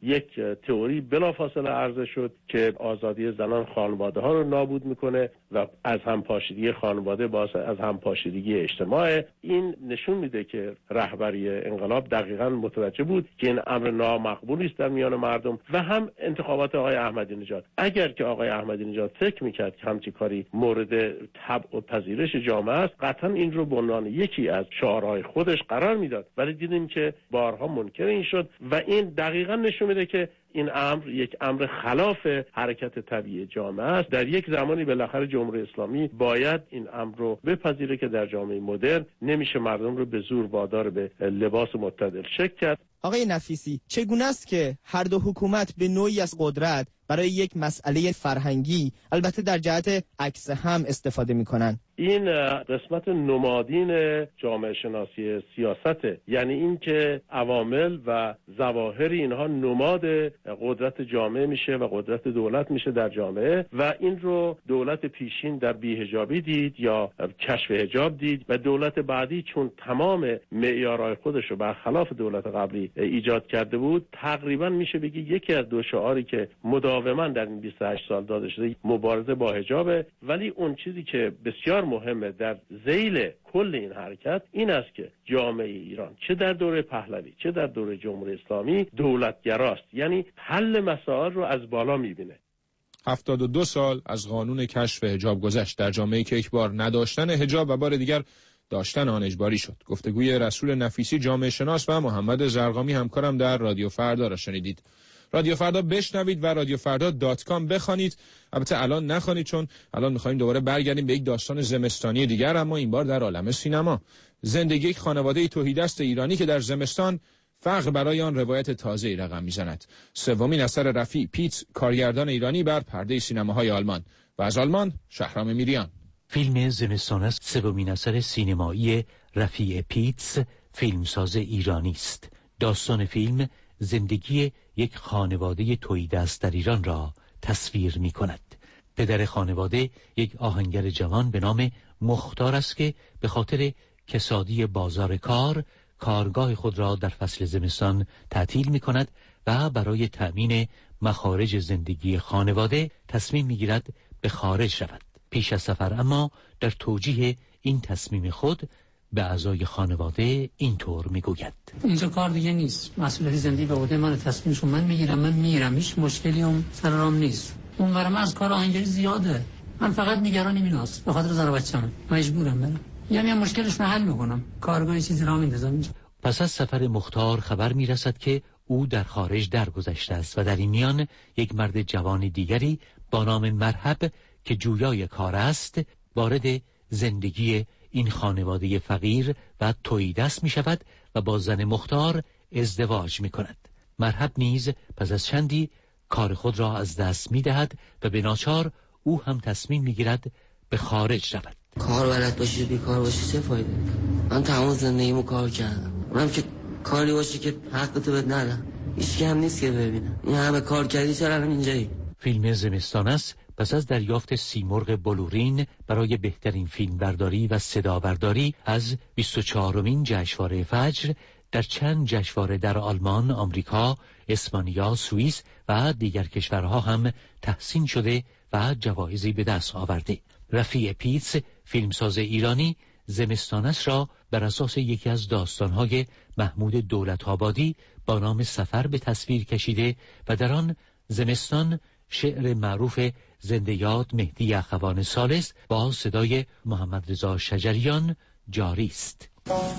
یک تئوری بلافاصله عرضه شد که آزادی زنان خانواده ها رو نابود میکنه و از همپاشیدگی خانواده باعث از همپاشیدگی اجتماع. این نشون میده که رهبری انقلاب دقیقاً متوجه بود که این امر نامقبولی است در میان مردم و هم انتخابات آقای احمدی نژاد. اگر که آقای احمدی نژاد فکر میکرد که همچین کاری مورد طبع و پذیرش جامعه است، قطعاً این رو به عنوان یکی از شعارهای خودش قرار میداد، ولی دیدیم که بارها منکر این شد و این دقیقاً نشون میده که این امر یک امر خلاف حرکت طبیعی جامعه است. در یک زمانی بالاخره جمهوری اسلامی باید این امر رو بپذیره که در جامعه مدرن نمیشه مردم رو به زور وادار به لباس معتدل شکل کرد. آقای نفیسی، چگونه است که هر دو حکومت به نوعی از قدرت برای یک مسئله فرهنگی، البته در جهت عکس هم، استفاده می‌کنند؟ این قسمت نمادین جامعه شناسی سیاسته، یعنی این که عوامل و ظواهر اینها نماد قدرت جامعه میشه و قدرت دولت میشه در جامعه و این رو دولت پیشین در بی‌حجابی دید یا کشف حجاب دید و دولت بعدی چون تمام معیارهای خودش رو برخلاف دولت قبلی ایجاد کرده بود، تقریبا میشه بگی یکی از دو شعاری که مداوما در این بیست و هشت سال داده شده مبارزه با حجابه. ولی اون چیزی که بسیار مهمه در ذیل کل این حرکت این است که جامعه ایران چه در دوره پهلوی چه در دوره جمهوری اسلامی دولتگراست، یعنی حل مسائل رو از بالا میبینه. هفتاد و دو سال از قانون کشف حجاب گذشت در جامعه‌ای که یک بار نداشتن حجاب و بار دیگر داشتن آن اجباری شد. گفتگوی رسول نفیسی جامعه شناس و محمد زرقامی همکارم در رادیو فردا را شنیدید. رادیو فردا بشنوید و رادیو فردا دات کام بخوانید. البته الان نخوانید چون الان می‌خوایم دوباره برگردیم به یک داستان زمستانی دیگر، اما این بار در عالم سینما. زندگی یک خانواده تهیدست ایرانی که در زمستان فقر برای آن روایت تازه‌ای رقم می‌زند. سومین اثر رفیع پیتز، کارگردان ایرانی بر پرده سینماهای آلمان. و از آلمان شهرام میریان. فیلم زمستان است سومین اثر سینمایی رفیع پیتز، فیلمساز ایرانی است. داستان فیلم زندگی یک خانواده تهیدست در ایران را تصویر می کند. پدر خانواده یک آهنگر جوان به نام مختار است که به خاطر کسادی بازار کار کارگاه خود را در فصل زمستان تعطیل می کند و برای تأمین مخارج زندگی خانواده تصمیم می گیرد به خارج رود. پیش از سفر اما در توجیه این تصمیم خود به اعضای خانواده اینطور میگوید: اینجا کار دیگه نیست، مسئولیت زندگی به عهده من، تصمیمشو من میگیرم، من میرم، هیچ مشکلی هم سر رام نیست. اون برام از کار آهنگری زیاده، من فقط نگرانم ایناست، به خاطر زن و بچه‌م مجبورم برم، یعنی هم مشکلش حل میکنم، کارگاه چیزی راه میندازم اینجا. پس از سفر مختار خبر میرسد که او در خارج درگذشته است و در این میان یک مرد جوان دیگری با نام مرحب که جویای کار است وارد زندگی این خانواده فقیر و تهیدست می شود و با زن مختار ازدواج می کند. مرحب نیز پس از چندی کار خود را از دست می دهد و به ناچار او هم تصمیم می گیرد به خارج رود. کار بلد باشی بیکار باشی چه فایده؟ من تمام زندگیمو کار کردم، اونم که کاری باشه که حقتو بد ندم، هیچ هم نیست که ببینم این همه کار کردی چرا الان اینجایی؟ فیلم زمستان است پس از دریافت سیمرغ بلورین برای بهترین فیلمبرداری و صدابرداری از بیست و چهارمین جشنواره فجر در چند جشنواره در آلمان، آمریکا، اسپانیا، سوئیس و دیگر کشورها هم تحسین شده و جوایزی به دست آورده. رفیع پیتز، فیلمساز ایرانی، زمستانش را بر اساس یکی از داستانهای محمود دولت‌آبادی با نام سفر به تصویر کشیده و در آن زمستان شعر معروف زنده یاد مهدی اخوان ثالث با صدای محمد رضا شجریان جاری است.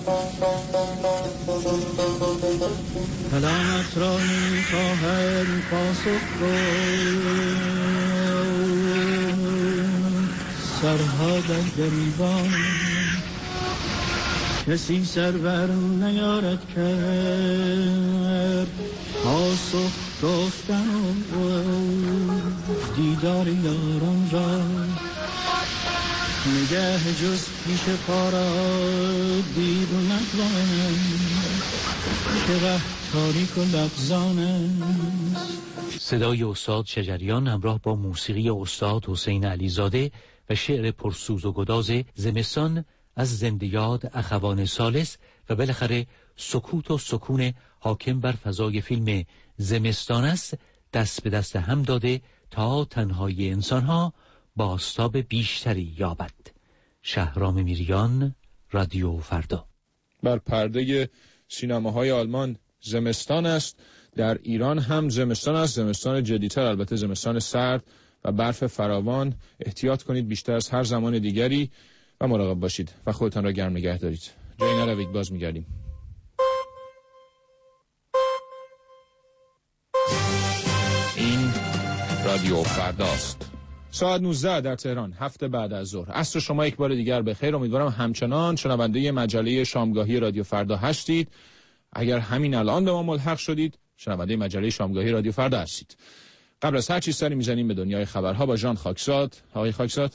کلامت را می‌خواهد پاسخ رو سرها در گریبان کسی سرور نیارد کرد پاسخ گفتن و دیدار یاران را نگه جز پیش پارا بیرون نتوانم که ره تاریک و لغزان است. صدای استاد شجریان همراه با موسیقی استاد حسین علیزاده و شعر پرسوز و گداز زمستان از زنده یاد اخوان ثالث و بالاخره سکوت و سکون حاکم بر فضای فیلم زمستان است دست به دست هم داده تا تنهایی انسانها بازتاب بیشتری یابد. شهرام میریان، رادیو فردا. بر پرده سینماهای آلمان زمستان است، در ایران هم زمستان است، زمستان جدی‌تر، البته زمستان سرد و برف فراوان. احتیاط کنید بیشتر از هر زمان دیگری و مراقب باشید و خودتان را گرم نگه دارید. جایی نروید، باز می‌گردیم. این رادیو فرداست. ساعت نوزده در تهران، هفت بعد از ظهر. عصر شما یک بار دیگر بخیر. امیدوارم همچنان شنونده مجله شامگاهی رادیو فردا هستید. اگر همین الان به ما ملحق شدید، شنونده مجله شامگاهی رادیو فردا هستید. قبل از هر چیز سری میزنیم به دنیای خبرها با ژان خاکساد. آقای خاکساد،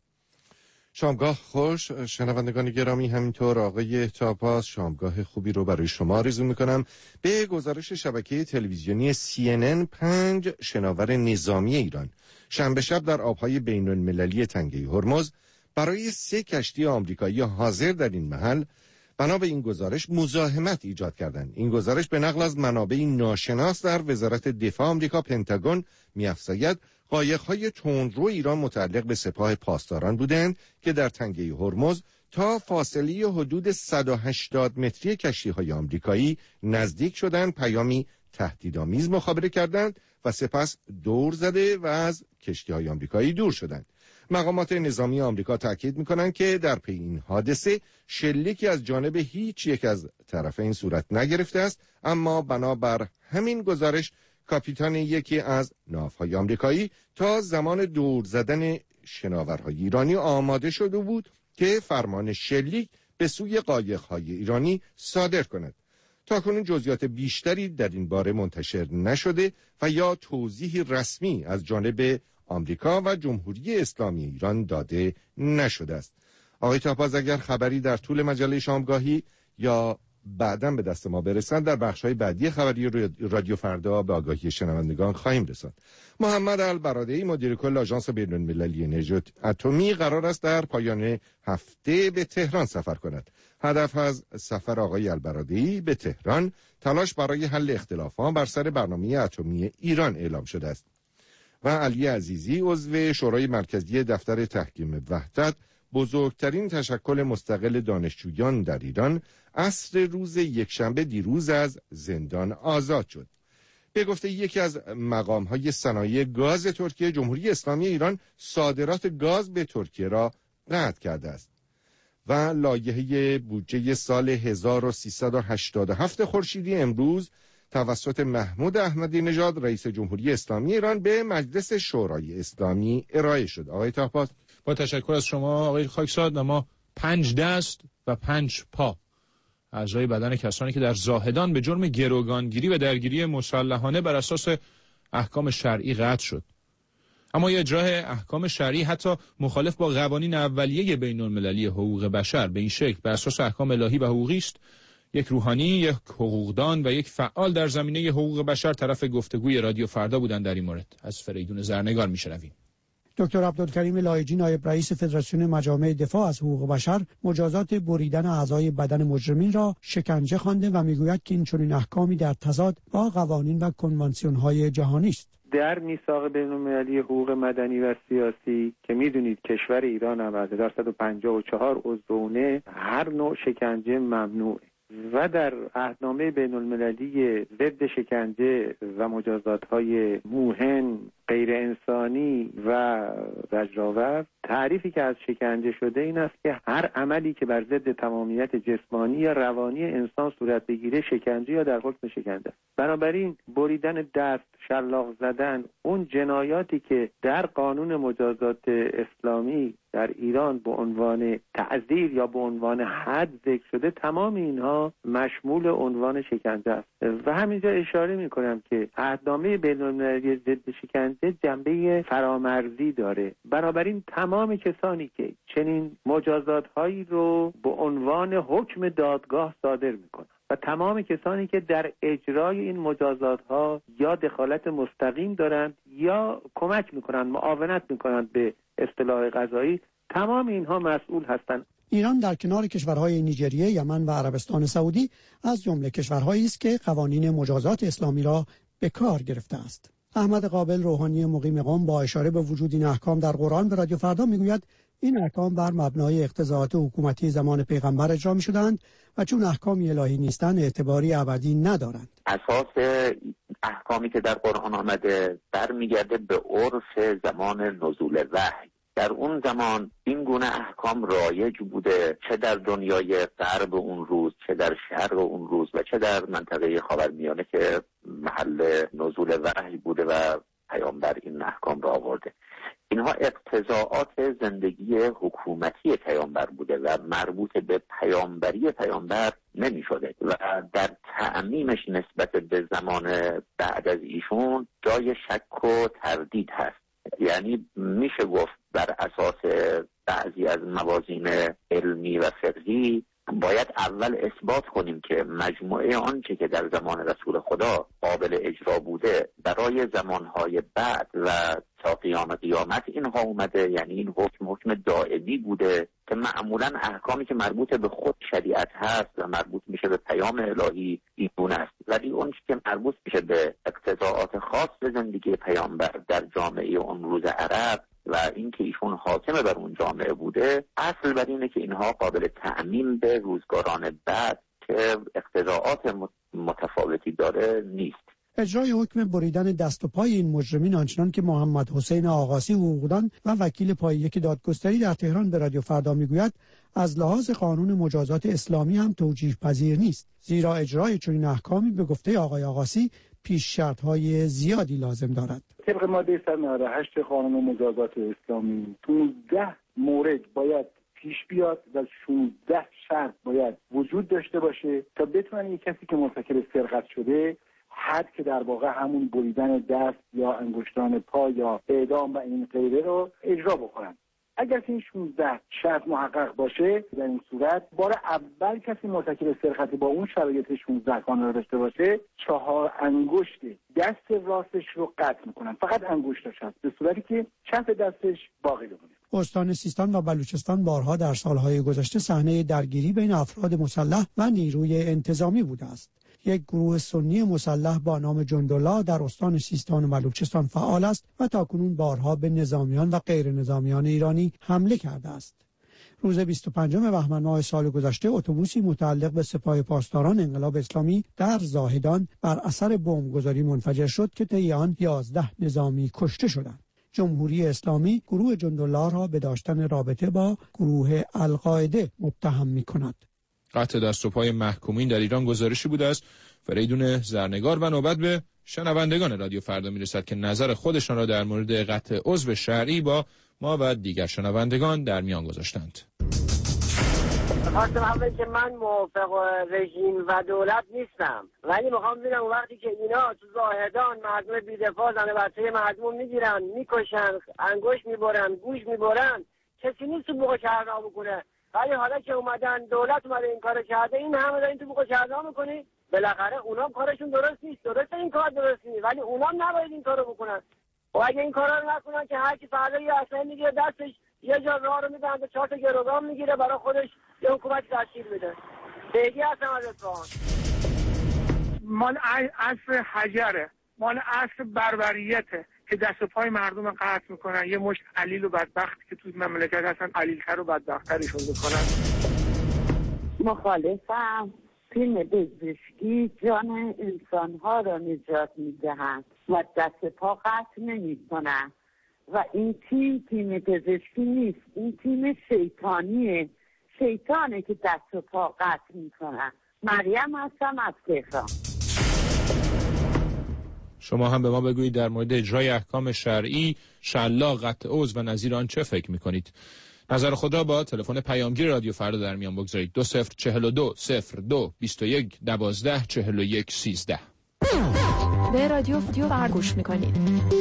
شامگاه خوش. شنوندگان گرامی، همینطور آقای تاپاس، شامگاه خوبی رو برای شما آرزو میکنم. به گزارش شبکه تلویزیونی سی ان ان، پنج شناور نظامی ایران شنبه شب در آبهای بین المللی تنگه هرمز برای سه کشتی آمریکایی حاضر در این محل بنا به این گزارش مزاحمت ایجاد کردند. این گزارش به نقل از منابعی ناشناس در وزارت دفاع آمریکا پنتاگون می‌افزاید قایق‌های تندرو ایران متعلق به سپاه پاسداران بودند که در تنگه هرمز تا فاصله حدود صد و هشتاد متری کشتی‌های آمریکایی نزدیک شدند، پیامی تهدیدآمیز مخابره کردند و سپس دور زده و از کشتی‌های آمریکایی دور شدند. مقامات نظامی آمریکا تاکید می‌کنند که در پی این حادثه شلیکی از جانب هیچ یک از طرفین صورت نگرفته است، اما بنابر همین گزارش کاپیتان یکی از ناوهای آمریکایی تا زمان دور زدن شناورهای ایرانی آماده شده بود که فرمان شلیک به سوی قایق‌های ایرانی صادر کند. تاکنون جزئیات بیشتری در این باره منتشر نشده و یا توضیحی رسمی از جانب آمریکا و جمهوری اسلامی ایران داده نشده است. آقای تاپاز، اگر خبری در طول مجله شامگاهی یا بعداً به دست ما برسند، در بخش‌های بعدی خبری رادیو فردا به آگاهی شنوندگان خواهیم رساند. محمد البرادعی، مدیر کل آژانس بین‌المللی انرژی اتمی، قرار است در پایان هفته به تهران سفر کند. هدف از سفر آقای البرادعی به تهران تلاش برای حل اختلافات بر سر برنامه اتمی ایران اعلام شده است. و علی عزیزی، عضو شورای مرکزی دفتر تحکیم وحدت، بزرگترین تشکل مستقل دانشجویان در ایران، عصر روز یکشنبه دیروز از زندان آزاد شد. به گفته یکی از مقام‌های صنایع گاز ترکیه، جمهوری اسلامی ایران صادرات گاز به ترکیه را قطع کرده است و لایحه بودجه سال هزار و سیصد و هشتاد و هفت خورشیدی امروز توسط محمود احمدی نژاد رئیس جمهوری اسلامی ایران به مجلس شورای اسلامی ارائه شد. آقای طاپاس، با تشکر از شما آقای خاکساد. ما پنج دست و پنج پا اعضای بدن کسانی که در زاهدان به جرم گروگانگیری و درگیری مسلحانه بر اساس احکام شرعی قطع شد. اما اجرای احکام شرعی حتی مخالف با قوانین اولیه بین المللی حقوق بشر به این شکل بر اساس احکام الهی و حقوقی است. یک روحانی، یک حقوقدان و یک فعال در زمینه حقوق بشر طرف گفتگوی رادیو فردا بودند در این مورد. از فریدون زرنگار میشنویم. دکتر عبدالکریم لایجی، نایب رئیس فدراسیون مجامع دفاع از حقوق بشر، مجازات بریدن اعضای بدن مجرمین را شکنجه خوانده و میگوید که این چنین احکامی در تضاد با قوانین و کنوانسیون‌های جهانی است. در میثاق بین‌المللی حقوق مدنی و سیاسی که میدونید کشور ایران هم از هزار و سیصد و پنجاه و چهار عضو هر نوع شکنجه ممنوعه و در عهدنامه بین المللی ضد شکنجه و مجازات‌های موهن، غیر انسانی و زجرآور، تعریفی که از شکنجه شده این است که هر عملی که بر ضد تمامیت جسمانی یا روانی انسان صورت بگیره شکنجه یا در حکم شکنجه است. بنابراین بریدن دست، شلاق زدن، اون جنایاتی که در قانون مجازات اسلامی در ایران به عنوان تعزیر یا به عنوان حد ذکر شده، تمام اینها مشمول عنوان شکنجه است. و همینجا اشاره می‌کنم که عهدنامه بین‌المللی ضد شکنجه شکنجه جنبه فرامرزی داره. بنابراین تمام کسانی که چنین مجازات‌هایی رو به عنوان حکم دادگاه صادر میکنن و تمام کسانی که در اجرای این مجازات‌ها یا دخالت مستقیم دارند یا کمک میکنند، معاونت میکنند به اصطلاح قضایی، تمام اینها مسئول هستند. ایران در کنار کشورهای نیجریه، یمن و عربستان سعودی از جمله کشورهایی است که قوانین مجازات اسلامی را به کار گرفته است. احمد قابل، روحانی مقیم قم، با اشاره به وجود این احکام در قرآن به رادیو فردا میگوید این احکام بر مبنای اقتضاعات حکومتی زمان پیغمبر اجرا می‌شدند و چون احکام الهی نیستند اعتباری ابدی ندارند. اساس احکامی که در قرآن آمده برمیگرده به عرف زمان نزول وحی. در اون زمان این گونه احکام رایج بوده، چه در دنیای غرب اون روز، چه در شرق اون روز و چه در منطقه خاورمیانه که محل نزول وحی بوده و پیامبر این احکام را آورده. اینها اقتضاعات زندگی حکومتی پیامبر بوده و مربوط به پیامبری پیامبر نمی شده و در تعمیمش نسبت به زمان بعد از ایشون جای شک و تردید هست. یعنی میشه گفت بر اساس بعضی از موازین علمی و فقهی باید اول اثبات کنیم که مجموعه آنچه که در زمان رسول خدا قابل اجرا بوده برای زمانهای بعد و تا قیام قیامت اینها اومده، یعنی این حکم حکم دائمی بوده که معمولا احکامی که مربوط به خود شریعت هست و مربوط میشه به پیام الهی این گونه است، ولی اون که مربوط میشه به اقتضاعات خاص زندگی پیامبر در جامعه اون روز عرب و اینکه ایشون حاکم بر اون جامعه بوده، اصل بر اینه که اینها قابل تعمیم به روزگاران بعد که اقتضاعات متفاوتی داره نیست. اجرای حکم بریدن دست و پای این مجرمین آنچنان که محمد حسین آقاسی حقوقدان و وکیل پای یک دادگستری در تهران به رادیو فردا میگوید از لحاظ قانون مجازات اسلامی هم توجیه پذیر نیست، زیرا اجرای چنین احکامی به گفته آقای آقاسی پیش شرط‌های زیادی لازم دارد. طبق ماده صد و نود و هشت قانون مجازات اسلامی پانزده مورد باید پیش بیاد و شانزده شرط باید وجود داشته باشه تا بتونه یک کسی که مرتکب سرقت شده حد که در واقع همون بریدن دست یا انگشتان پا یا اعدام و این غیره رو اجرا بکنن. اگر که این شانزده شرط محقق باشه، در این صورت بار اول کسی مرتکب سرقت با اون شرایط شانزده کانون رو داشته باشه، چهار انگشت دست راستش رو قطع میکنن، فقط انگشتش هست، به صورتی که کف دستش باقی بمونه. استان سیستان و بلوچستان بارها در سالهای گذشته صحنه درگیری بین افراد مسلح و نیروی انتظامی بوده است. یک گروه سنی مسلح با نام جندالله در استان سیستان و بلوچستان فعال است و تاکنون بارها به نظامیان و غیر نظامیان ایرانی حمله کرده است. روز بیست و پنجم بهمن ماه سال گذشته اتوبوسی متعلق به سپاه پاسداران انقلاب اسلامی در زاهدان بر اثر بمبگذاری منفجر شد که طی آن یازده نظامی کشته شدند. جمهوری اسلامی گروه جندالله را به داشتن رابطه با گروه القاعده متهم می‌کند. قطع دست و پای محکومین در ایران گزارشی بوده است. فریدون زرنگار و نوبت به شنوندگان رادیو فردا میرسد که نظر خودشان را در مورد قطع عضو شرعی با ما و دیگر شنوندگان در میان گذاشتند. خواستم اول که من موافق رژیم و دولت نیستم، ولی میخوام ببینم وقتی که اینا تو زاهدان مردم بی‌دفاع زن و بچه مردم میگیرن، میکشن، انگشت میبرن، گوش میبرن، کسی نیست تو بوق شهرها بکنه. ولی حالا که اومدن دولت اومده این کارو کرده، این همه دارین تو بوق شهرها میکنی، بالاخره اونام کارشون درست نیست. درسته این کار درست نیست، ولی اونام نباید این کارو بکنن. و اگه این کارا رو نکنن که هر کی فردا یه اصلا میگیره دستش یه جا راه رو میدن به چهار تا گروگان میگیره برای خودش یه حکومت تشکیل میده. بگی هستم از اصفهان. مال عصر حجره، مال عصر بربریته که دست و پای مردم قطع میکنن. یه مشت علیل و بدبخت که توی مملکت هستن علیلتر و بدبخترشون میکنن. مخالفم. فیلم پزشکی جان انسانها را نجات میدهند و دست پا قطع نمیکنن و این تیم تیم پزشکی نیست، این تیم شیطانیه، شیطانه که دست و پا قطع میکنن. مریم هستم از تهران. شما هم به ما بگویید در مورد اجرای احکام شرعی، شلاق، قطع عضو و نظیر آن چه فکر میکنید؟ نظر خود را با تلفن پیامگیر رادیو فردا در میان بگذارید. دو صفر چهل و دو صفر دو بیست و یک دوازده چهل و یک سیزده. به رادیو فردا گوش میکنید.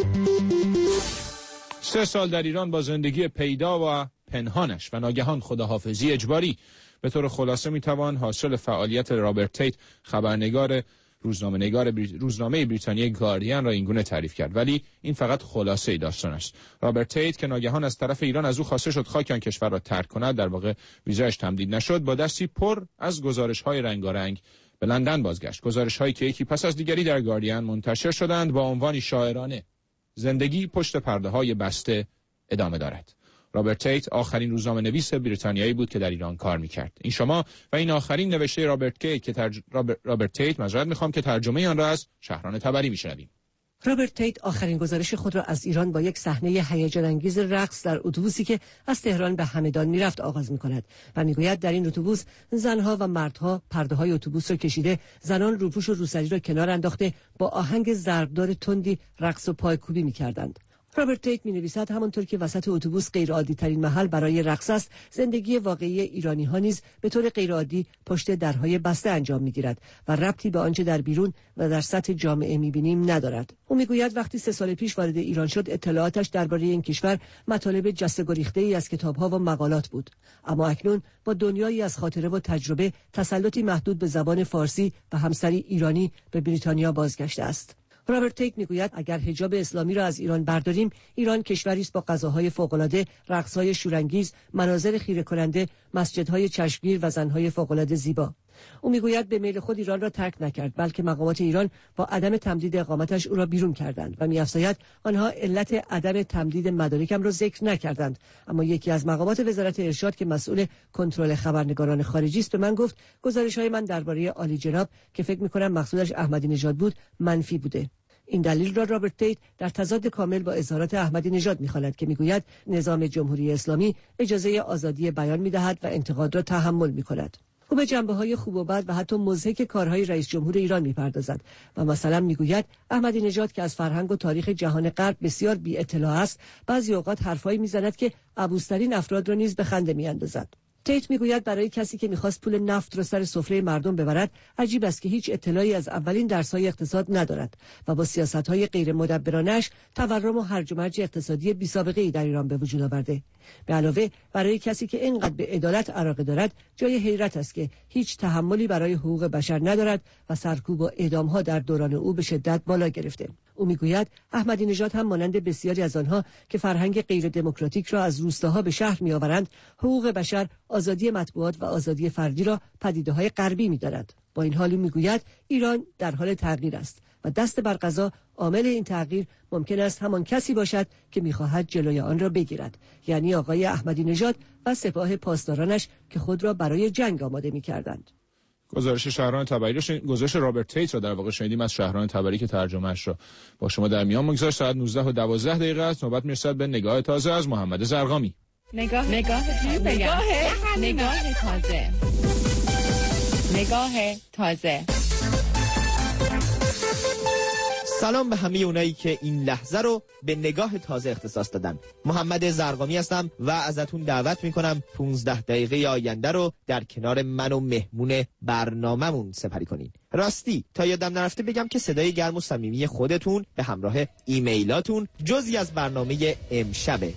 سه سال در ایران با زندگی پیدا و پنهانش و ناگهان خداحافظی اجباری. به طور خلاصه میتوان حاصل فعالیت رابرت تیت، خبرنگار روزنامه نگار بری... روزنامه بریتانیای گاردین را اینگونه تعریف کرد، ولی این فقط خلاصه داستان است. رابرت تیت که ناگهان از طرف ایران از او خواسته شد خاک آن کشور را ترک کند، در واقع ویزایش تمدید نشد، با دستی پر از گزارش‌های رنگارنگ به لندن بازگشت. گزارش‌هایی که یکی پس از دیگری در گاردین منتشر شدند با عنوانی شاعرانه: زندگی پشت پرده‌های بسته ادامه دارد. رابرت تیت آخرین روزنامه نویس بریتانیایی بود که در ایران کار میکرد. این شما و این آخرین نوشته رابرت تیت که ترج... رابر... رابرت تیت معذرت میخوام که ترجمه آن را از شهران تبری میشنویم. رابرت تیت آخرین گزارش خود را از ایران با یک صحنه هیجان انگیز رقص در اتوبوسی که از تهران به همدان میرفت آغاز میکند و میگوید در این اتوبوس زنها و مردها پرده‌های اتوبوس را کشیده، زنان روپوش و روسری را کنار انداخته با آهنگ ضربدار تندی رقص و پایکوبی میکردند. رابرت تیت می‌نویسد همانطور که وسط اتوبوس غیرعادی ترین محل برای رقص است، زندگی واقعی ایرانی ها نیز به طور غیرعادی پشت درهای بسته انجام می‌گیرد و ربطی به آنچه در بیرون و در سطح جامعه می‌بینیم ندارد. او می‌گوید وقتی سه سال پیش وارد ایران شد، اطلاعاتش درباره این کشور مطالب جسته گریخته‌ای از کتاب‌ها و مقالات بود، اما اکنون با دنیایی از خاطره و تجربه، تسلطی محدود به زبان فارسی و همسری ایرانی به بریتانیا بازگشته است. رابرت تیت میگوید اگر حجاب اسلامی را از ایران برداریم، ایران کشوری است با غذاهای فوق‌العاده، رقص‌های شورانگیز، مناظر خیره کننده، مسجدهای چشمگیر و زن‌های فوق‌العاده زیبا. او میگوید به میل خود ایران را ترک نکرد، بلکه مقامات ایران با عدم تمدید اقامتش او را بیرون کردند و می‌افزاید آنها علت عدم تمدید مدارکم را ذکر نکردند، اما یکی از مقامات وزارت ارشاد که مسئول کنترل خبرنگاران خارجی است به من گفت گزارش‌های من درباره عالی جناب که فکر می‌کنم مقصودش احمدی نژاد بود منفی بوده. این دلیل را رابرت تیت در تضاد کامل با اظهارات احمدی نژاد می‌خواند که می‌گوید نظام جمهوری اسلامی اجازه آزادی بیان می‌دهد و انتقاد را تحمل می‌کند. او به جنبه‌های خوب و بد و حتی مضحک کارهای رئیس جمهور ایران می‌پردازد و مثلا می‌گوید احمدی نژاد که از فرهنگ و تاریخ جهان غرب بسیار بی اطلاع است، بعضی اوقات حرفایی می‌زند که عبوس‌ترین افراد را نیز به خنده می‌اندازد. تیت میگوید برای کسی که میخواست پول نفت را سر سفره مردم ببرد، عجیب است که هیچ اطلاعی از اولین درس‌های اقتصاد ندارد و با سیاست‌های غیر مدبرانش تورم و هرج و مرج اقتصادی بی‌سابقه‌ای در ایران به وجود آورده. به علاوه برای کسی که اینقدر به عدالت علاقه دارد، جای حیرت است که هیچ تحملی برای حقوق بشر ندارد و سرکوب و اعدام‌ها در دوران او به شدت بالا گرفته. او میگوید احمدی نژاد هم مانند بسیاری از آنها که فرهنگ غیر دموکراتیک را از روستاها به شهر میآورند، حقوق بشر، آزادی مطبوعات و آزادی فردی را پدیده‌های غربی می‌داند. با این حال میگوید ایران در حال تغییر است و دست بر قضا عامل این تغییر ممکن است همان کسی باشد که می‌خواهد جلوی آن را بگیرد، یعنی آقای احمدی نژاد و سپاه پاسدارانش که خود را برای جنگ آماده می‌کردند. گزارش شهران تبری رو گزارش رابرت تیت رو در واقع شنیدیم از شهران تبری که ترجمهش رو با شما در میان میگذاشت. ساعت نوزده و دوازده دقیقه است. نوبت میرسد به نگاه تازه از محمد زرقامی. نگاه نگاه نگاه نگاه تازه نگاه تازه. سلام به همه اونایی که این لحظه رو به نگاه تازه اختصاص دادن. محمد زرقامی هستم و ازتون دعوت میکنم پانزده دقیقه آینده رو در کنار من و مهمون برنامه‌مون سپری کنین. راستی تا یادم نرفته بگم که صدای گرم و صمیمی خودتون به همراه ایمیلاتون جزئی از برنامه امشبه.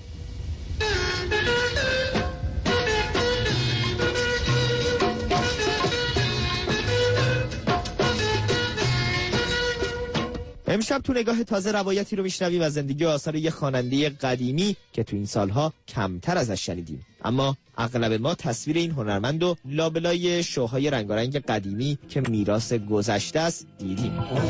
امشب تو نگاه تازه روایتی رو میشنویم از زندگی و آثار یک خواننده قدیمی که تو این سالها کمتر ازش شنیدیم، اما اغلب ما تصویر این هنرمند و لابلای شوهای رنگارنگ قدیمی که میراث گذشته است دیدیم.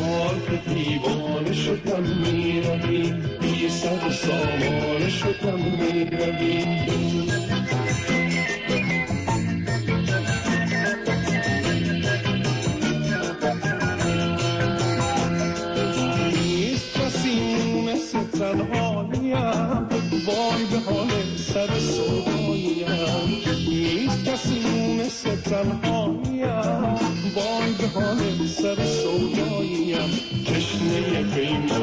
تنهاییم وای به حال سر سوداییم، نیست کسی مثل تنهاییم وای به حال سر سوداییم، تشنه پیمان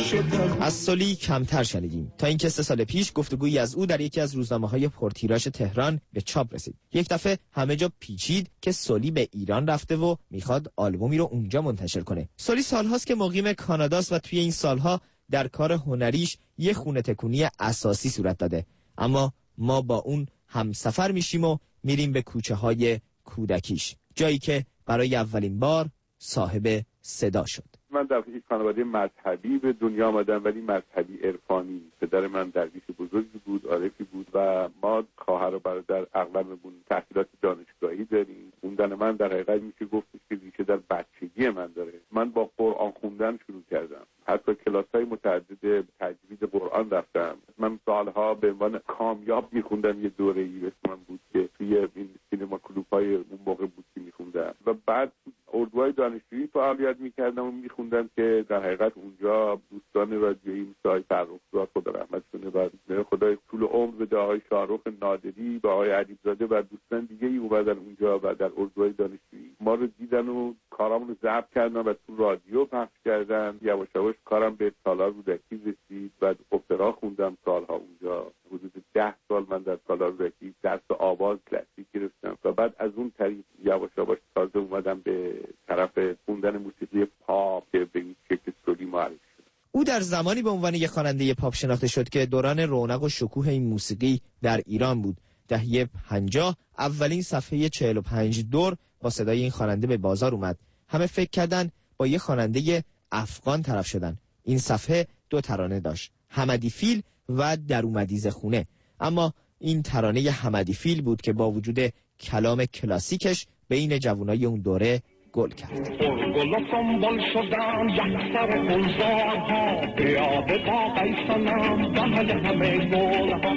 شدم. از سولی کمتر شنیدیم تا اینکه سه سال پیش گفتگویی از او در یکی از روزنامه‌های پرتیراژ تهران به چاپ رسید. یک دفعه همه جا پیچید که سولی به ایران رفته و میخواد آلبومی رو اونجا منتشر کنه. سولی سالهاست که مقیم کاناداست و توی این سالها در کار هنریش یه خونه تکونی اساسی صورت داده. اما ما با اون همسفر میشیم و میریم به کوچه های کودکیش، جایی که برای اولین بار صاحب صدا شد. من در یک خانواده مذهبی به دنیا آمدم، ولی مذهبی عرفانی. پدر من درویش بزرگی بود، عارفی بود و ما خواهر و برادر اغلبمون تحصیلات دانشگاهی داریم. خوندن من در حقیقت میشه گفتش که ریشه در بچگی من داره. من با قرآن خوندن شروع کردم، حتی کلاس‌های متعدد تجوید قرآن رفتم. من سالها به عنوان کامیاب میخوندم. یه دوره‌ای اسم من بود که توی این سینما کلوب‌های اون موقع بود که میخوندم و بعد اردوهای دانشجویی فعالیت میکردم و میخوندم که در حقیقت اونجا دوستان رادیویی مثل فرخزاد خدا رحمت کنه و خدای طول عمر بده، آقای شاهرخ نادری و آقای علیزاده و دوستان دیگه ای اومدن اونجا و در اردوهای دانشجویی ما رو دیدن و کارامون رو ضبط کردن و تو رادیو پخش کردن. یواش یواش کارم به سالار رودکی رسید و اپرا خوندم سالها اونجا. حدود ده سال من در سالار رودکی درس آواز کلاسیک گرفتم و بعد از اون طریق یواش یواش تازه اومدم به طرف خوندن موسیقی پاپ که به این شکل سولی معرفی شد. او در زمانی به عنوان یک خواننده پاپ شناخته شد که دوران رونق و شکوه این موسیقی در ایران بود. دهه پنجاه اولین صفحه چهل و پنج دور با صدای این خواننده به بازار اومد. همه فکر کردن با یک خواننده افغان طرف شدن. این صفحه دو ترانه داشت، حمدی فیل و در اومدی ز خونه. اما این ترانه حمدی فیل بود که با وجود کلام کلاسیکش بین جوانای اون دوره گل کرد. گل سنبل شدم یک سر گلزارها بیاد با قیسنم دهل همه گلها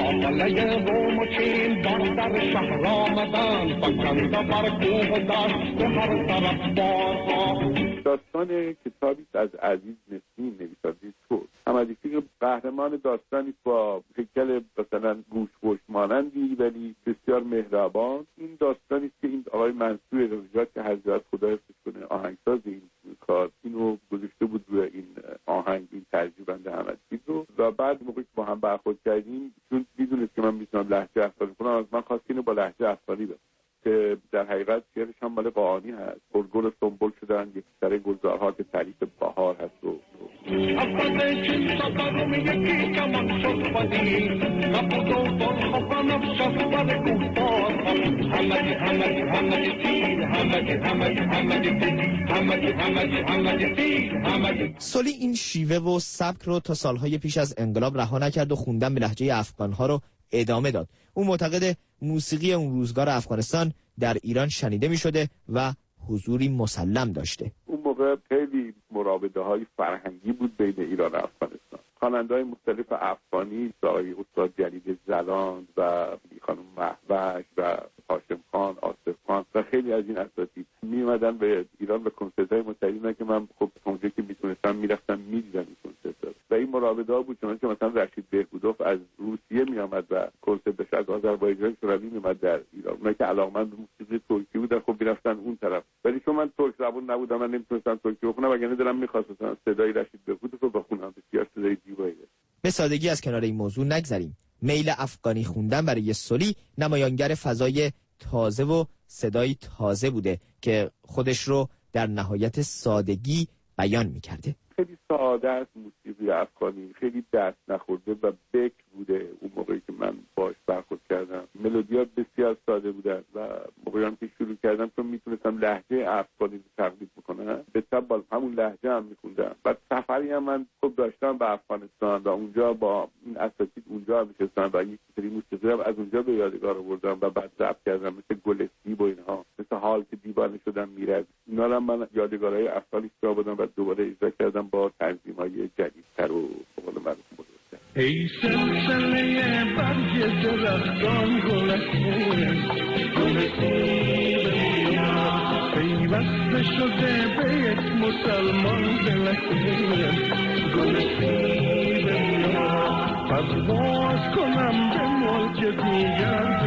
داخله روم و چین در شهر آمدن فکنده بر کوه دشت به هر طرف بارها. داستان کتابی از عزیز نسیم نویسنده تو حمدی فیل قهرمان داستانی با هیکل مثلا گوش‌گوش مانندی ولی بسیار مهربان. این داستانی که این آقای منصور رجات که حضرت خدا حفظش کنه آهنگساز این کار اینو گذاشته بود روی این آهنگ، این ترجیح بنده حمدی فیل رو و بعد موقعی که با هم برخورد کردیم چون میدونست که من میتونم لهجه افغانی کنم از من خواست اینو با لهجه افغانی بخونم که در حقیقت شعرش هم مال قاآنی هست. گل سنبل شدن یک سر گلزارها که تعریف بهار هست و سولی این شیوه و سبک رو تا سالهای پیش از انقلاب رها نکرد و خوندن به لهجه افغانها رو ادامه داد. او معتقد موسیقی اون روزگار افغانستان در ایران شنیده می شده و حضوری مسلم داشته. اون موقع خیلی مراوده های فرهنگی بود بین ایران و افغانستان. خواننده های مختلف افغانی، آقای استاد جلیل زلان و خانم مهوش و هاشم خان، آصف خان و خیلی از این اساتید می اومدن به ایران به کنسرت های متعددی که من خب اونجا که میتونستم میرفتم میدیدم این کنسرت و این مراوده ها بود چون که مثلا رشید بهبودوف از روسیه می آمد و کنسرت داشت، از آذربایجان شوروی می اومد در ایران. اونایی که علاقه‌مند به موسیقی ترکی بودن خب میرفتن اون طرف، ولی چون من ترک زبان نبودم من نمیتونستم ترکی بخونم وگرنه دلم می‌خواست مثلا صدای رشید بهبودوف رو بخونم. بسیار صدای زیبایی داشت. به سادگی از کنار این موضوع نگذریم. میل افغانی خوندن برای سولی نمایانگر فضای تازه و صدای تازه بوده که خودش رو در نهایت سادگی بیان می‌کرده. خیلی ساده است موسیقی افغانی، خیلی دست نخورده و بکر بوده. اون موقعی که من باش برخورد کردم ملودیات بسیار ساده بودن و موقعی که شروع کردم چون میتونستم لهجه افغانی رو تقلید بکنم به طب همون لهجه هم میخوندم. بعد سفری هم من خوب داشتم به افغانستان و اونجا با این اساتید اونجا هم نشستم و یک سری موسیقی هم از اونجا به یادگار آوردم و بعد ضبط کردم مثل گلستیب و اینها، مثل حال که دیوانه شدم میرد. اینا رو من یادگارهای افغانی جا بودم و دوباره اجرا کردم با تنظیم‌های جدیدتر و به قول معروف مدرن‌تر. ای سلسله برگ درختان گلستون گلستون پیوسته شده به یک مسلمان دلستون گلستون پرواز کنم به موج دیگر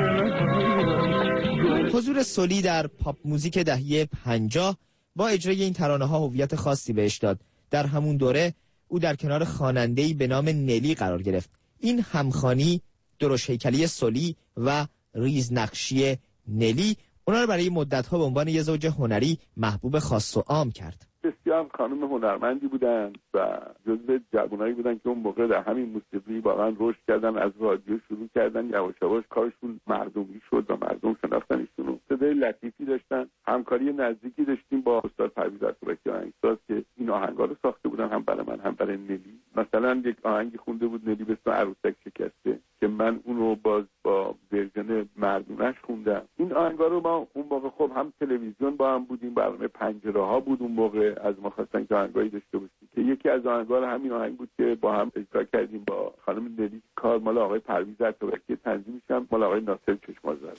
دلستون. حضور سولی در پاپ موزیک دهه پنجاه با اجرای این ترانه ها هویت خاصی بهش داد. در همون دوره او در کنار خواننده‌ای به نام نلی قرار گرفت. این همخوانی، درشت هیکلی سولی و ریزنقشی نلی اونا رو برای مدت‌ها به عنوان یه زوج هنری محبوب خاص و عام کرد. بسیار خانم هنرمندی بودن و جزو جوانایی بودن که اون موقع در همین موسیقی واقعا رشد کردن، از رادیو شروع کردن، یواش یواش کارشون مردمی شد و مردم شناختنشون. صدای لطیفی داشتن، همکاری نزدیکی داشتیم با استاد پرویز اتابکی آهنگساز که این آهنگا رو ساخته بودن، هم برای من هم برای نلی. مثلا یک آهنگی خونده بود نلی به اسم عروسک شکسته که من اون رو باز با ورژن مردونش خوندم. این آهنگا رو ما اون موقع خب هم تلویزیون با هم بودیم، برنامه پنجره ها بود اون موقع، از ما خواستن که آهنگایی داشته باشیم که یکی از آهنگا همین آهنگ بود که با هم اجرا کردیم با خانم نلی. کار مال آقای پرویز اتابکی، تنظیمش هم مال آقای ناصر چشم‌آذر.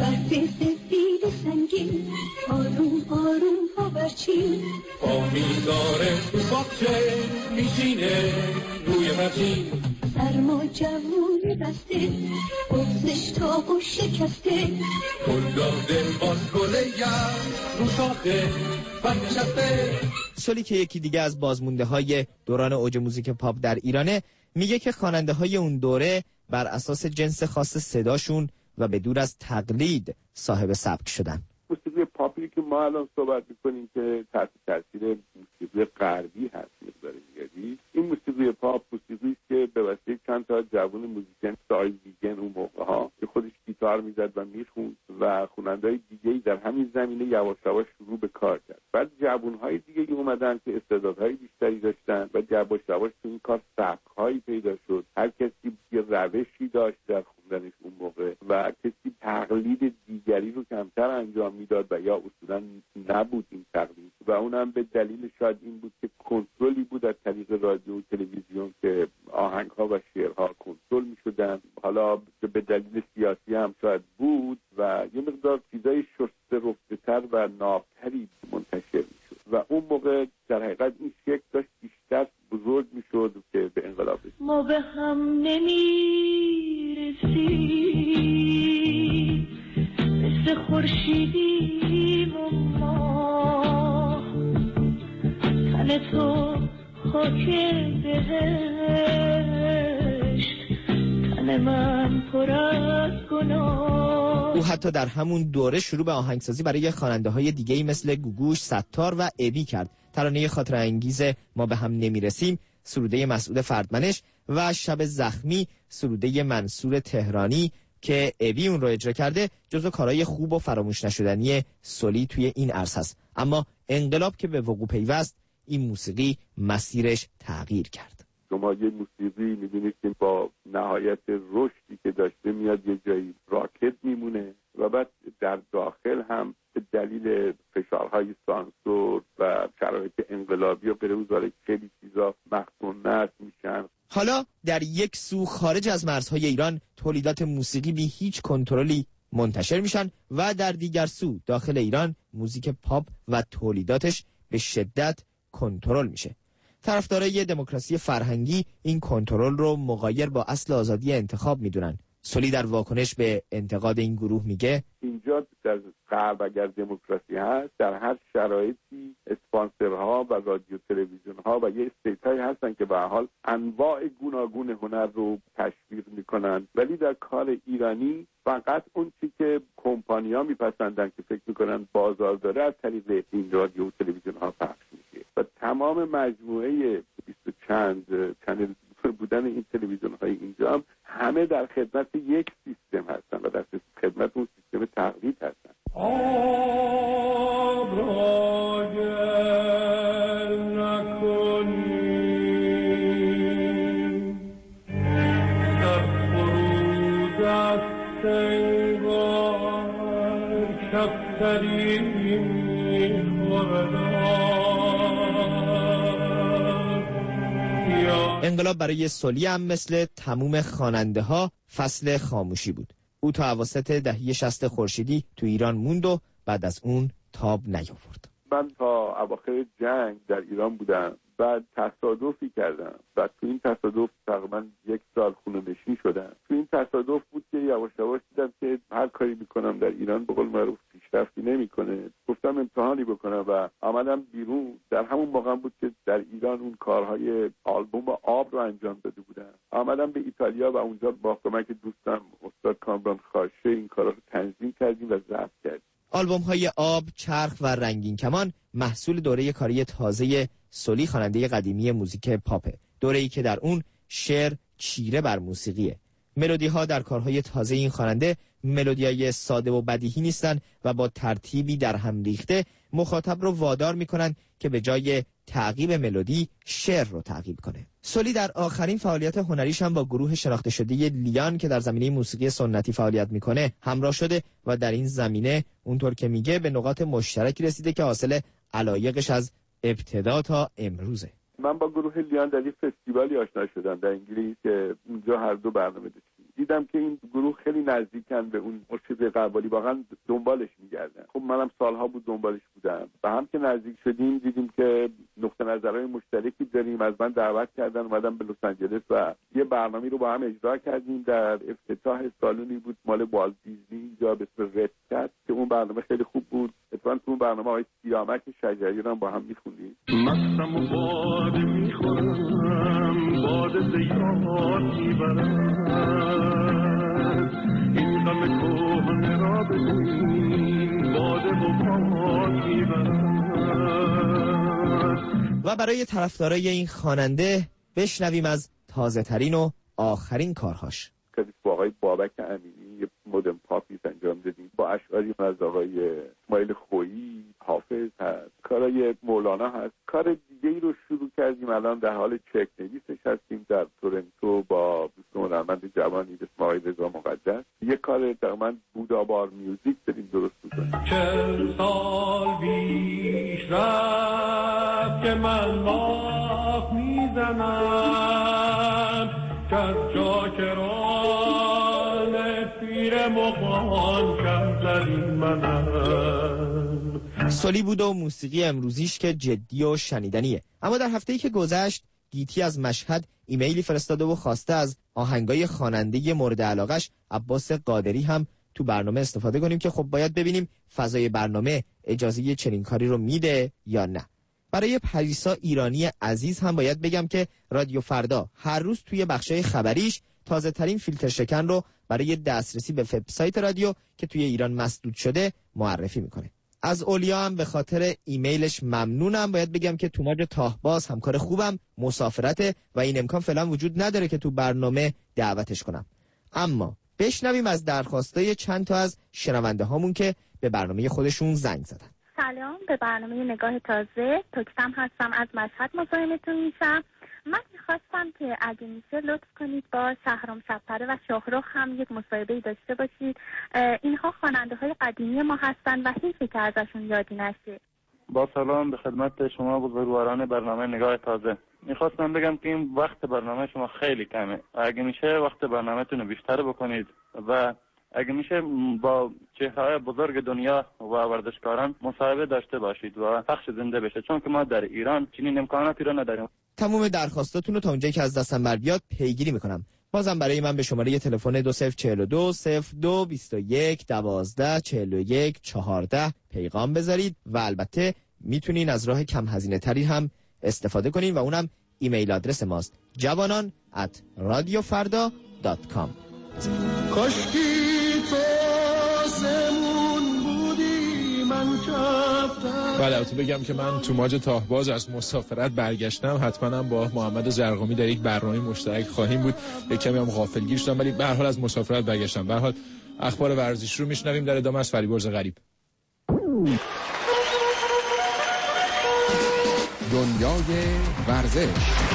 سفید سنگین آروم آروم پاورچین امیداره تو باغچه میشینه روی متین سرما جوون بسته بغزش تاب و شکسته گل داده باز گله گر رو شاخه برنشسته. سولی که یکی دیگه از بازمونده های دوران اوج موزیک پاپ در ایرانه، میگه که خواننده های اون دوره بر اساس جنس خاص صداشون و به دور از تقلید صاحب سبک شدن. موسیقی پاپی که ما الان صحبت می‌کنیم که تحت تاثیر موسیقی غربی هست مقدار زیادی، این موسیقی پاپ موسیقی است که به واسطه چند تا جوان موزیسین سای ویگن اون موقع‌ها که خودش گیتار میزد و میخوند و خواننده‌های دیگه‌ای در همین زمینه یواش یواش شروع به کار کرد. بعد جوان‌های دیگه‌ای اومدن که استعدادهای بیشتری داشتن و یواش یواش تو این کار سبک‌هایی پیدا شد. هر کسی یه روشی داشت در خوندنش اون موقع و کسی تقلید دیگری رو کمتر انجام میداد و یا اصولا نبود این تقلید و اونم به دلیل شاید این بود که کنترلی بود از طریق رادیو و تلویزیون که آهنگ‌ها و شعرها کنترل می‌شدن. حالا به دلیل سیاسی هم شاید بود و یه مقدار چیزای شسته رفته‌تر و نابتری منتشر می‌شد و اون موقع در حقیقت این شکل داشت بیشتر بزرگ می‌شد که به انقلاب رسید. ما به هم نمی‌رسیم مثل خورشیدیم و ما تن تو خاک بهشت تن من پر از گناه. او حتی در همون دوره شروع به آهنگسازی برای خواننده‌های دیگه‌ای مثل گوگوش، ستار و ابی کرد. ترانه خاطر انگیز ما به هم نمیرسیم، سروده مسعود فردمنش و شب زخمی، سروده منصور تهرانی که ابی اون رو اجرا کرده، جزو کارهای خوب و فراموش نشدنی سولی توی این عرصه است. اما انقلاب که به وقوع پیوست، این موسیقی مسیرش تغییر کرد. شما یه موسیقی می‌بینید که با نهایت رشدی که داشته میاد یه جایی راکت میمونه و بعد در داخل هم به دلیل فشارهای سانسور و شرایط انقلابی و بروزاره خیلی چیزا مقطونت میشن. حالا در یک سو خارج از مرزهای ایران تولیدات موسیقی بی هیچ کنترلی منتشر میشن و در دیگر سو داخل ایران موزیک پاپ و تولیداتش به شدت کنترل میشه. طرفدارای دموکراسی فرهنگی این کنترل رو مغایر با اصل آزادی انتخاب میدونن. سولی در واکنش به انتقاد این گروه میگه اینجا در غرب اگر دموکراسی هست، در هر شرایطی اسپانسرها و رادیو تلویزیونها و یه استیتایی هستن که به هر حال انواع گوناگون هنر رو تشویق میکنن، ولی در کار ایرانی فقط اون چی که کمپانی‌ها میپسندن که فکر میکنن بازار داره از طریق این رادیو و تلویزیونها پخش میشه و تمام مجموعه بیست و چند چنل بودن این تلویزیون های اینجا هم همه در خدمت یک سیستم هستن و در خدمت اون سیستم تقلید هستن. آب را گر نکنی در فرود از سنگار کفتری میخوردن. انقلاب برای سولی هم مثل تموم خواننده ها فصل خاموشی بود. او تا اواسط دهه شصت خورشیدی تو ایران موند و بعد از اون تاب نیاورد. من تا اواخر جنگ در ایران بودم، بعد تصادفی کردم و تو این تصادف تقریبا یک سال خونه‌نشین شدم. تو این تصادف بود که یواش یواش دیدم که هر کاری میکنم در ایران به قول معروف پیش پیشرفتی نمیکنه. گفتم امتحانی بکنم و آمدم بیرون. در همون موقع بود که در ایران اون کارهای آلبوم آب رو انجام داده بودم. آمدم به ایتالیا و اونجا با کمک دوستم استاد کامران خاشه این کارا رو تنظیم کردیم و ضبط کردیم. آلبوم‌های آب، چرخ و رنگین کمان محصول دوره کاری تازه سولی خواننده قدیمی موزیک پاپه. دوره‌ای که در اون شعر چیره بر موسیقیه. ملودی‌ها در کارهای تازه این خواننده ملودی‌های ساده و بدیهی نیستن و با ترتیبی در هم ریخته مخاطب رو وادار می‌کنن که به جای تعقیب ملودی شعر رو تعقیب کنه. سولی در آخرین فعالیت هنریش هم با گروه شناخته شده لیان که در زمینه موسیقی سنتی فعالیت میکنه همراه شده و در این زمینه اونطور که میگه به نقاط مشترکی رسیده که حاصل علایقش از ابتدا تا امروزه. من با گروه لیان در یک فستیوالی آشنا شدم در انگلیس که اونجا هر دو برنامه داشتیم. دیدم که این گروه خیلی نزدیکن به اون موسیقی قوالی، واقعا دنبالش میگردن. خب منم سالها بود دنبالش بودم و هم که نزدیک شدیم دیدیم که نقطه نظرهای مشترکی داریم. از من دعوت کردن اومدم به لس آنجلس و یه برنامه رو با هم اجرا کردیم. در افتتاح سالونی بود مال والت دیزنی اینجا به اسم رد کت که اون برنامه خیلی خوب بود. اتفاقا تو اون برنامه آقای سیامک شجریان رو هم با هم می‌خوندیم. مستم و باد می‌خورم باد زیاد می‌برم این غم کهنه را بگوییم باد و باد می‌برم. و برای طرفدارای این خواننده بشنویم از تازه ترین و آخرین کارهاش. کلیس با آقای بابک امینی یه مدرن پاپی انجام دادیم با اشعاری از آقای اسماعیل خویی، حافظ هست، کارای مولانا هست. کار دیگه ای رو شروع کردیم الان در حال چک نویسش هستیم در تورنتو با دوست هنرمند جوانی به اسم آقای رضا مقدس. یه کار تقریبا بودابار میوزیک داریم درست می‌کنیم. چل سال بیش رفت که من باف میزنم که از چاکران پیر مغان کم زدین منم. سولی بود و موسیقی امروزیش که جدی و شنیدنیه. اما در هفته‌ای که گذشت گیتی از مشهد ایمیلی فرستاده و خواسته از آهنگای خواننده مورد علاقش عباس قادری هم تو برنامه استفاده کنیم که خب باید ببینیم فضای برنامه اجازه چنین کاری رو میده یا نه. برای پریسا ایرانی عزیز هم باید بگم که رادیو فردا هر روز توی بخشای خبریش تازه ترین فیلتر شکن رو برای دسترسی به وبسایت رادیو که توی ایران مسدود شده معرفی میکنه. از اولیا هم به خاطر ایمیلش ممنونم. باید بگم که توماج تاهباز همکار خوبم مسافرته و این امکان فعلا وجود نداره که تو برنامه دعوتش کنم. اما بشنویم از درخواستای چند تا از شنونده هامون که به برنامه خودشون زنگ زدن. سلام، به برنامه نگاه تازه توکسم هستم، از مشهد مزاحمتون میشم. من میخواستم که اگه میشه لطف کنید با شهرام شب‌پره و شاهرخ هم یک مصاحبه‌ای داشته باشید. اینها خواننده های قدیمی ما هستن و حیفه که ازشون یادی نشه. با سلام به خدمت شما بزرگواران برنامه نگاه تازه. میخواستم بگم که این وقت برنامه شما خیلی کمه. اگه میشه وقت برنامه‌تون رو بیشتر بکنید و اگه میشه با چهره‌های بزرگ دنیا و ورزشکاران مصاحبه داشته باشید و پخش زنده بشه، چون که ما در ایران چنین امکاناتی رو نداریم. تمام درخواستاتون رو تا اونجایی که از دستم بر بیاد پیگیری میکنم. بازم برای من به شماره تلفن دو صفر چهل و دو صفر دو بیست و یک دوازده چهل و یک چهارده پیغام بذارید و البته میتونین از راه کم هزینه تری هم استفاده کنین و اونم ایمیل آدرس ماست جوانان ات رادیو فردا دات کام. بله، البته بگم که من توماج تاهباز از مسافرت برگشتم، حتما هم با محمد زرقامی در یک برنامه مشترک خواهیم بود. یک کمی هم غافلگیر شدم ولی به هر حال از مسافرت برگشتم. به هر حال اخبار ورزش رو میشنویم در ادامه از فریبرز غریب. دنیای ورزش.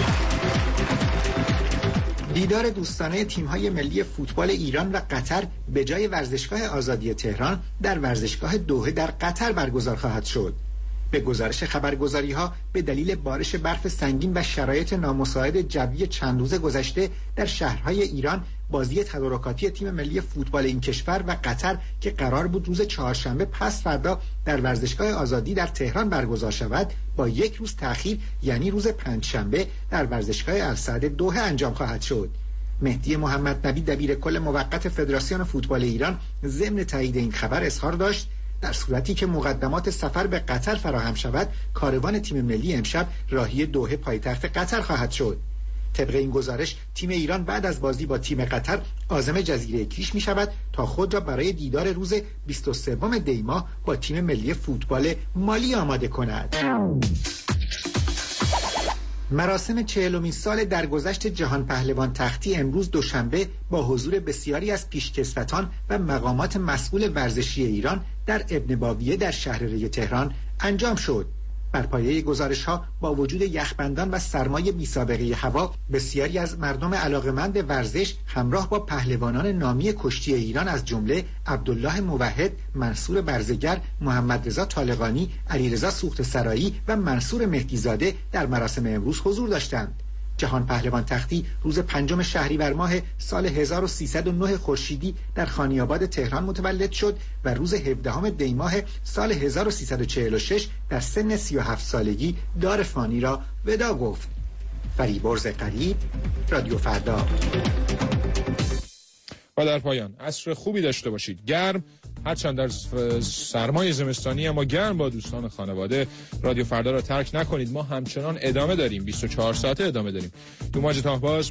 دیدار دوستانه تیم‌های ملی فوتبال ایران و قطر به جای ورزشگاه آزادی تهران در ورزشگاه دوحه در قطر برگزار خواهد شد. به گزارش خبرگزاری‌ها به دلیل بارش برف سنگین و شرایط نامساعد جوی چند روز گذشته در شهرهای ایران، بازی تدارکاتی تیم ملی فوتبال این کشور و قطر که قرار بود روز چهارشنبه پس فردا در ورزشگاه آزادی در تهران برگزار شود، با یک روز تأخیر یعنی روز پنجشنبه در ورزشگاه السعد دوحه انجام خواهد شد. مهدی محمد نبی دبیر کل موقت فدراسیون فوتبال ایران ضمن تایید این خبر اظهار داشت در صورتی که مقدمات سفر به قطر فراهم شود کاروان تیم ملی امشب راهی دوحه پایتخت قطر خواهد شد. طبق این گزارش تیم ایران بعد از بازی با تیم قطر عازم جزیره کیش می شود تا خود را برای دیدار روز بیست و سوم دی ماه با تیم ملی فوتبال مالی آماده کند. مراسم چهلمین سال درگذشت جهان پهلوان تختی امروز دوشنبه با حضور بسیاری از پیشکسوتان و مقامات مسئول ورزشی ایران در ابن باویه در شهر ری تهران انجام شد. بر پایه گزارش‌ها با وجود یخبندان و سرمای بی‌سابقه هوا، بسیاری از مردم علاقه‌مند به ورزش همراه با پهلوانان نامی کشتی ایران از جمله عبدالله موحد، منصور برزگر، محمد رضا طالقانی، علیرضا سوخت‌سرایی و منصور مهدیزاده در مراسم امروز حضور داشتند. جهان پهلوان تختی روز پنجم شهریور ماه سال هزار و سیصد و نه خورشیدی در خانی‌آباد تهران متولد شد و روز هفدهم دی ماه سال هزار و سیصد و چهل و شش در سن سی و هفت سالگی دار فانی را ودا گفت. فریبرز قریب، رادیو فردا. و در پایان عصر خوبی داشته باشید. گرم، هرچند در سرمای زمستانی اما گرم با دوستان خانواده. رادیو فردا را ترک نکنید. ما همچنان ادامه داریم، بیست و چهار ساعته ادامه داریم. تو موج تاهباز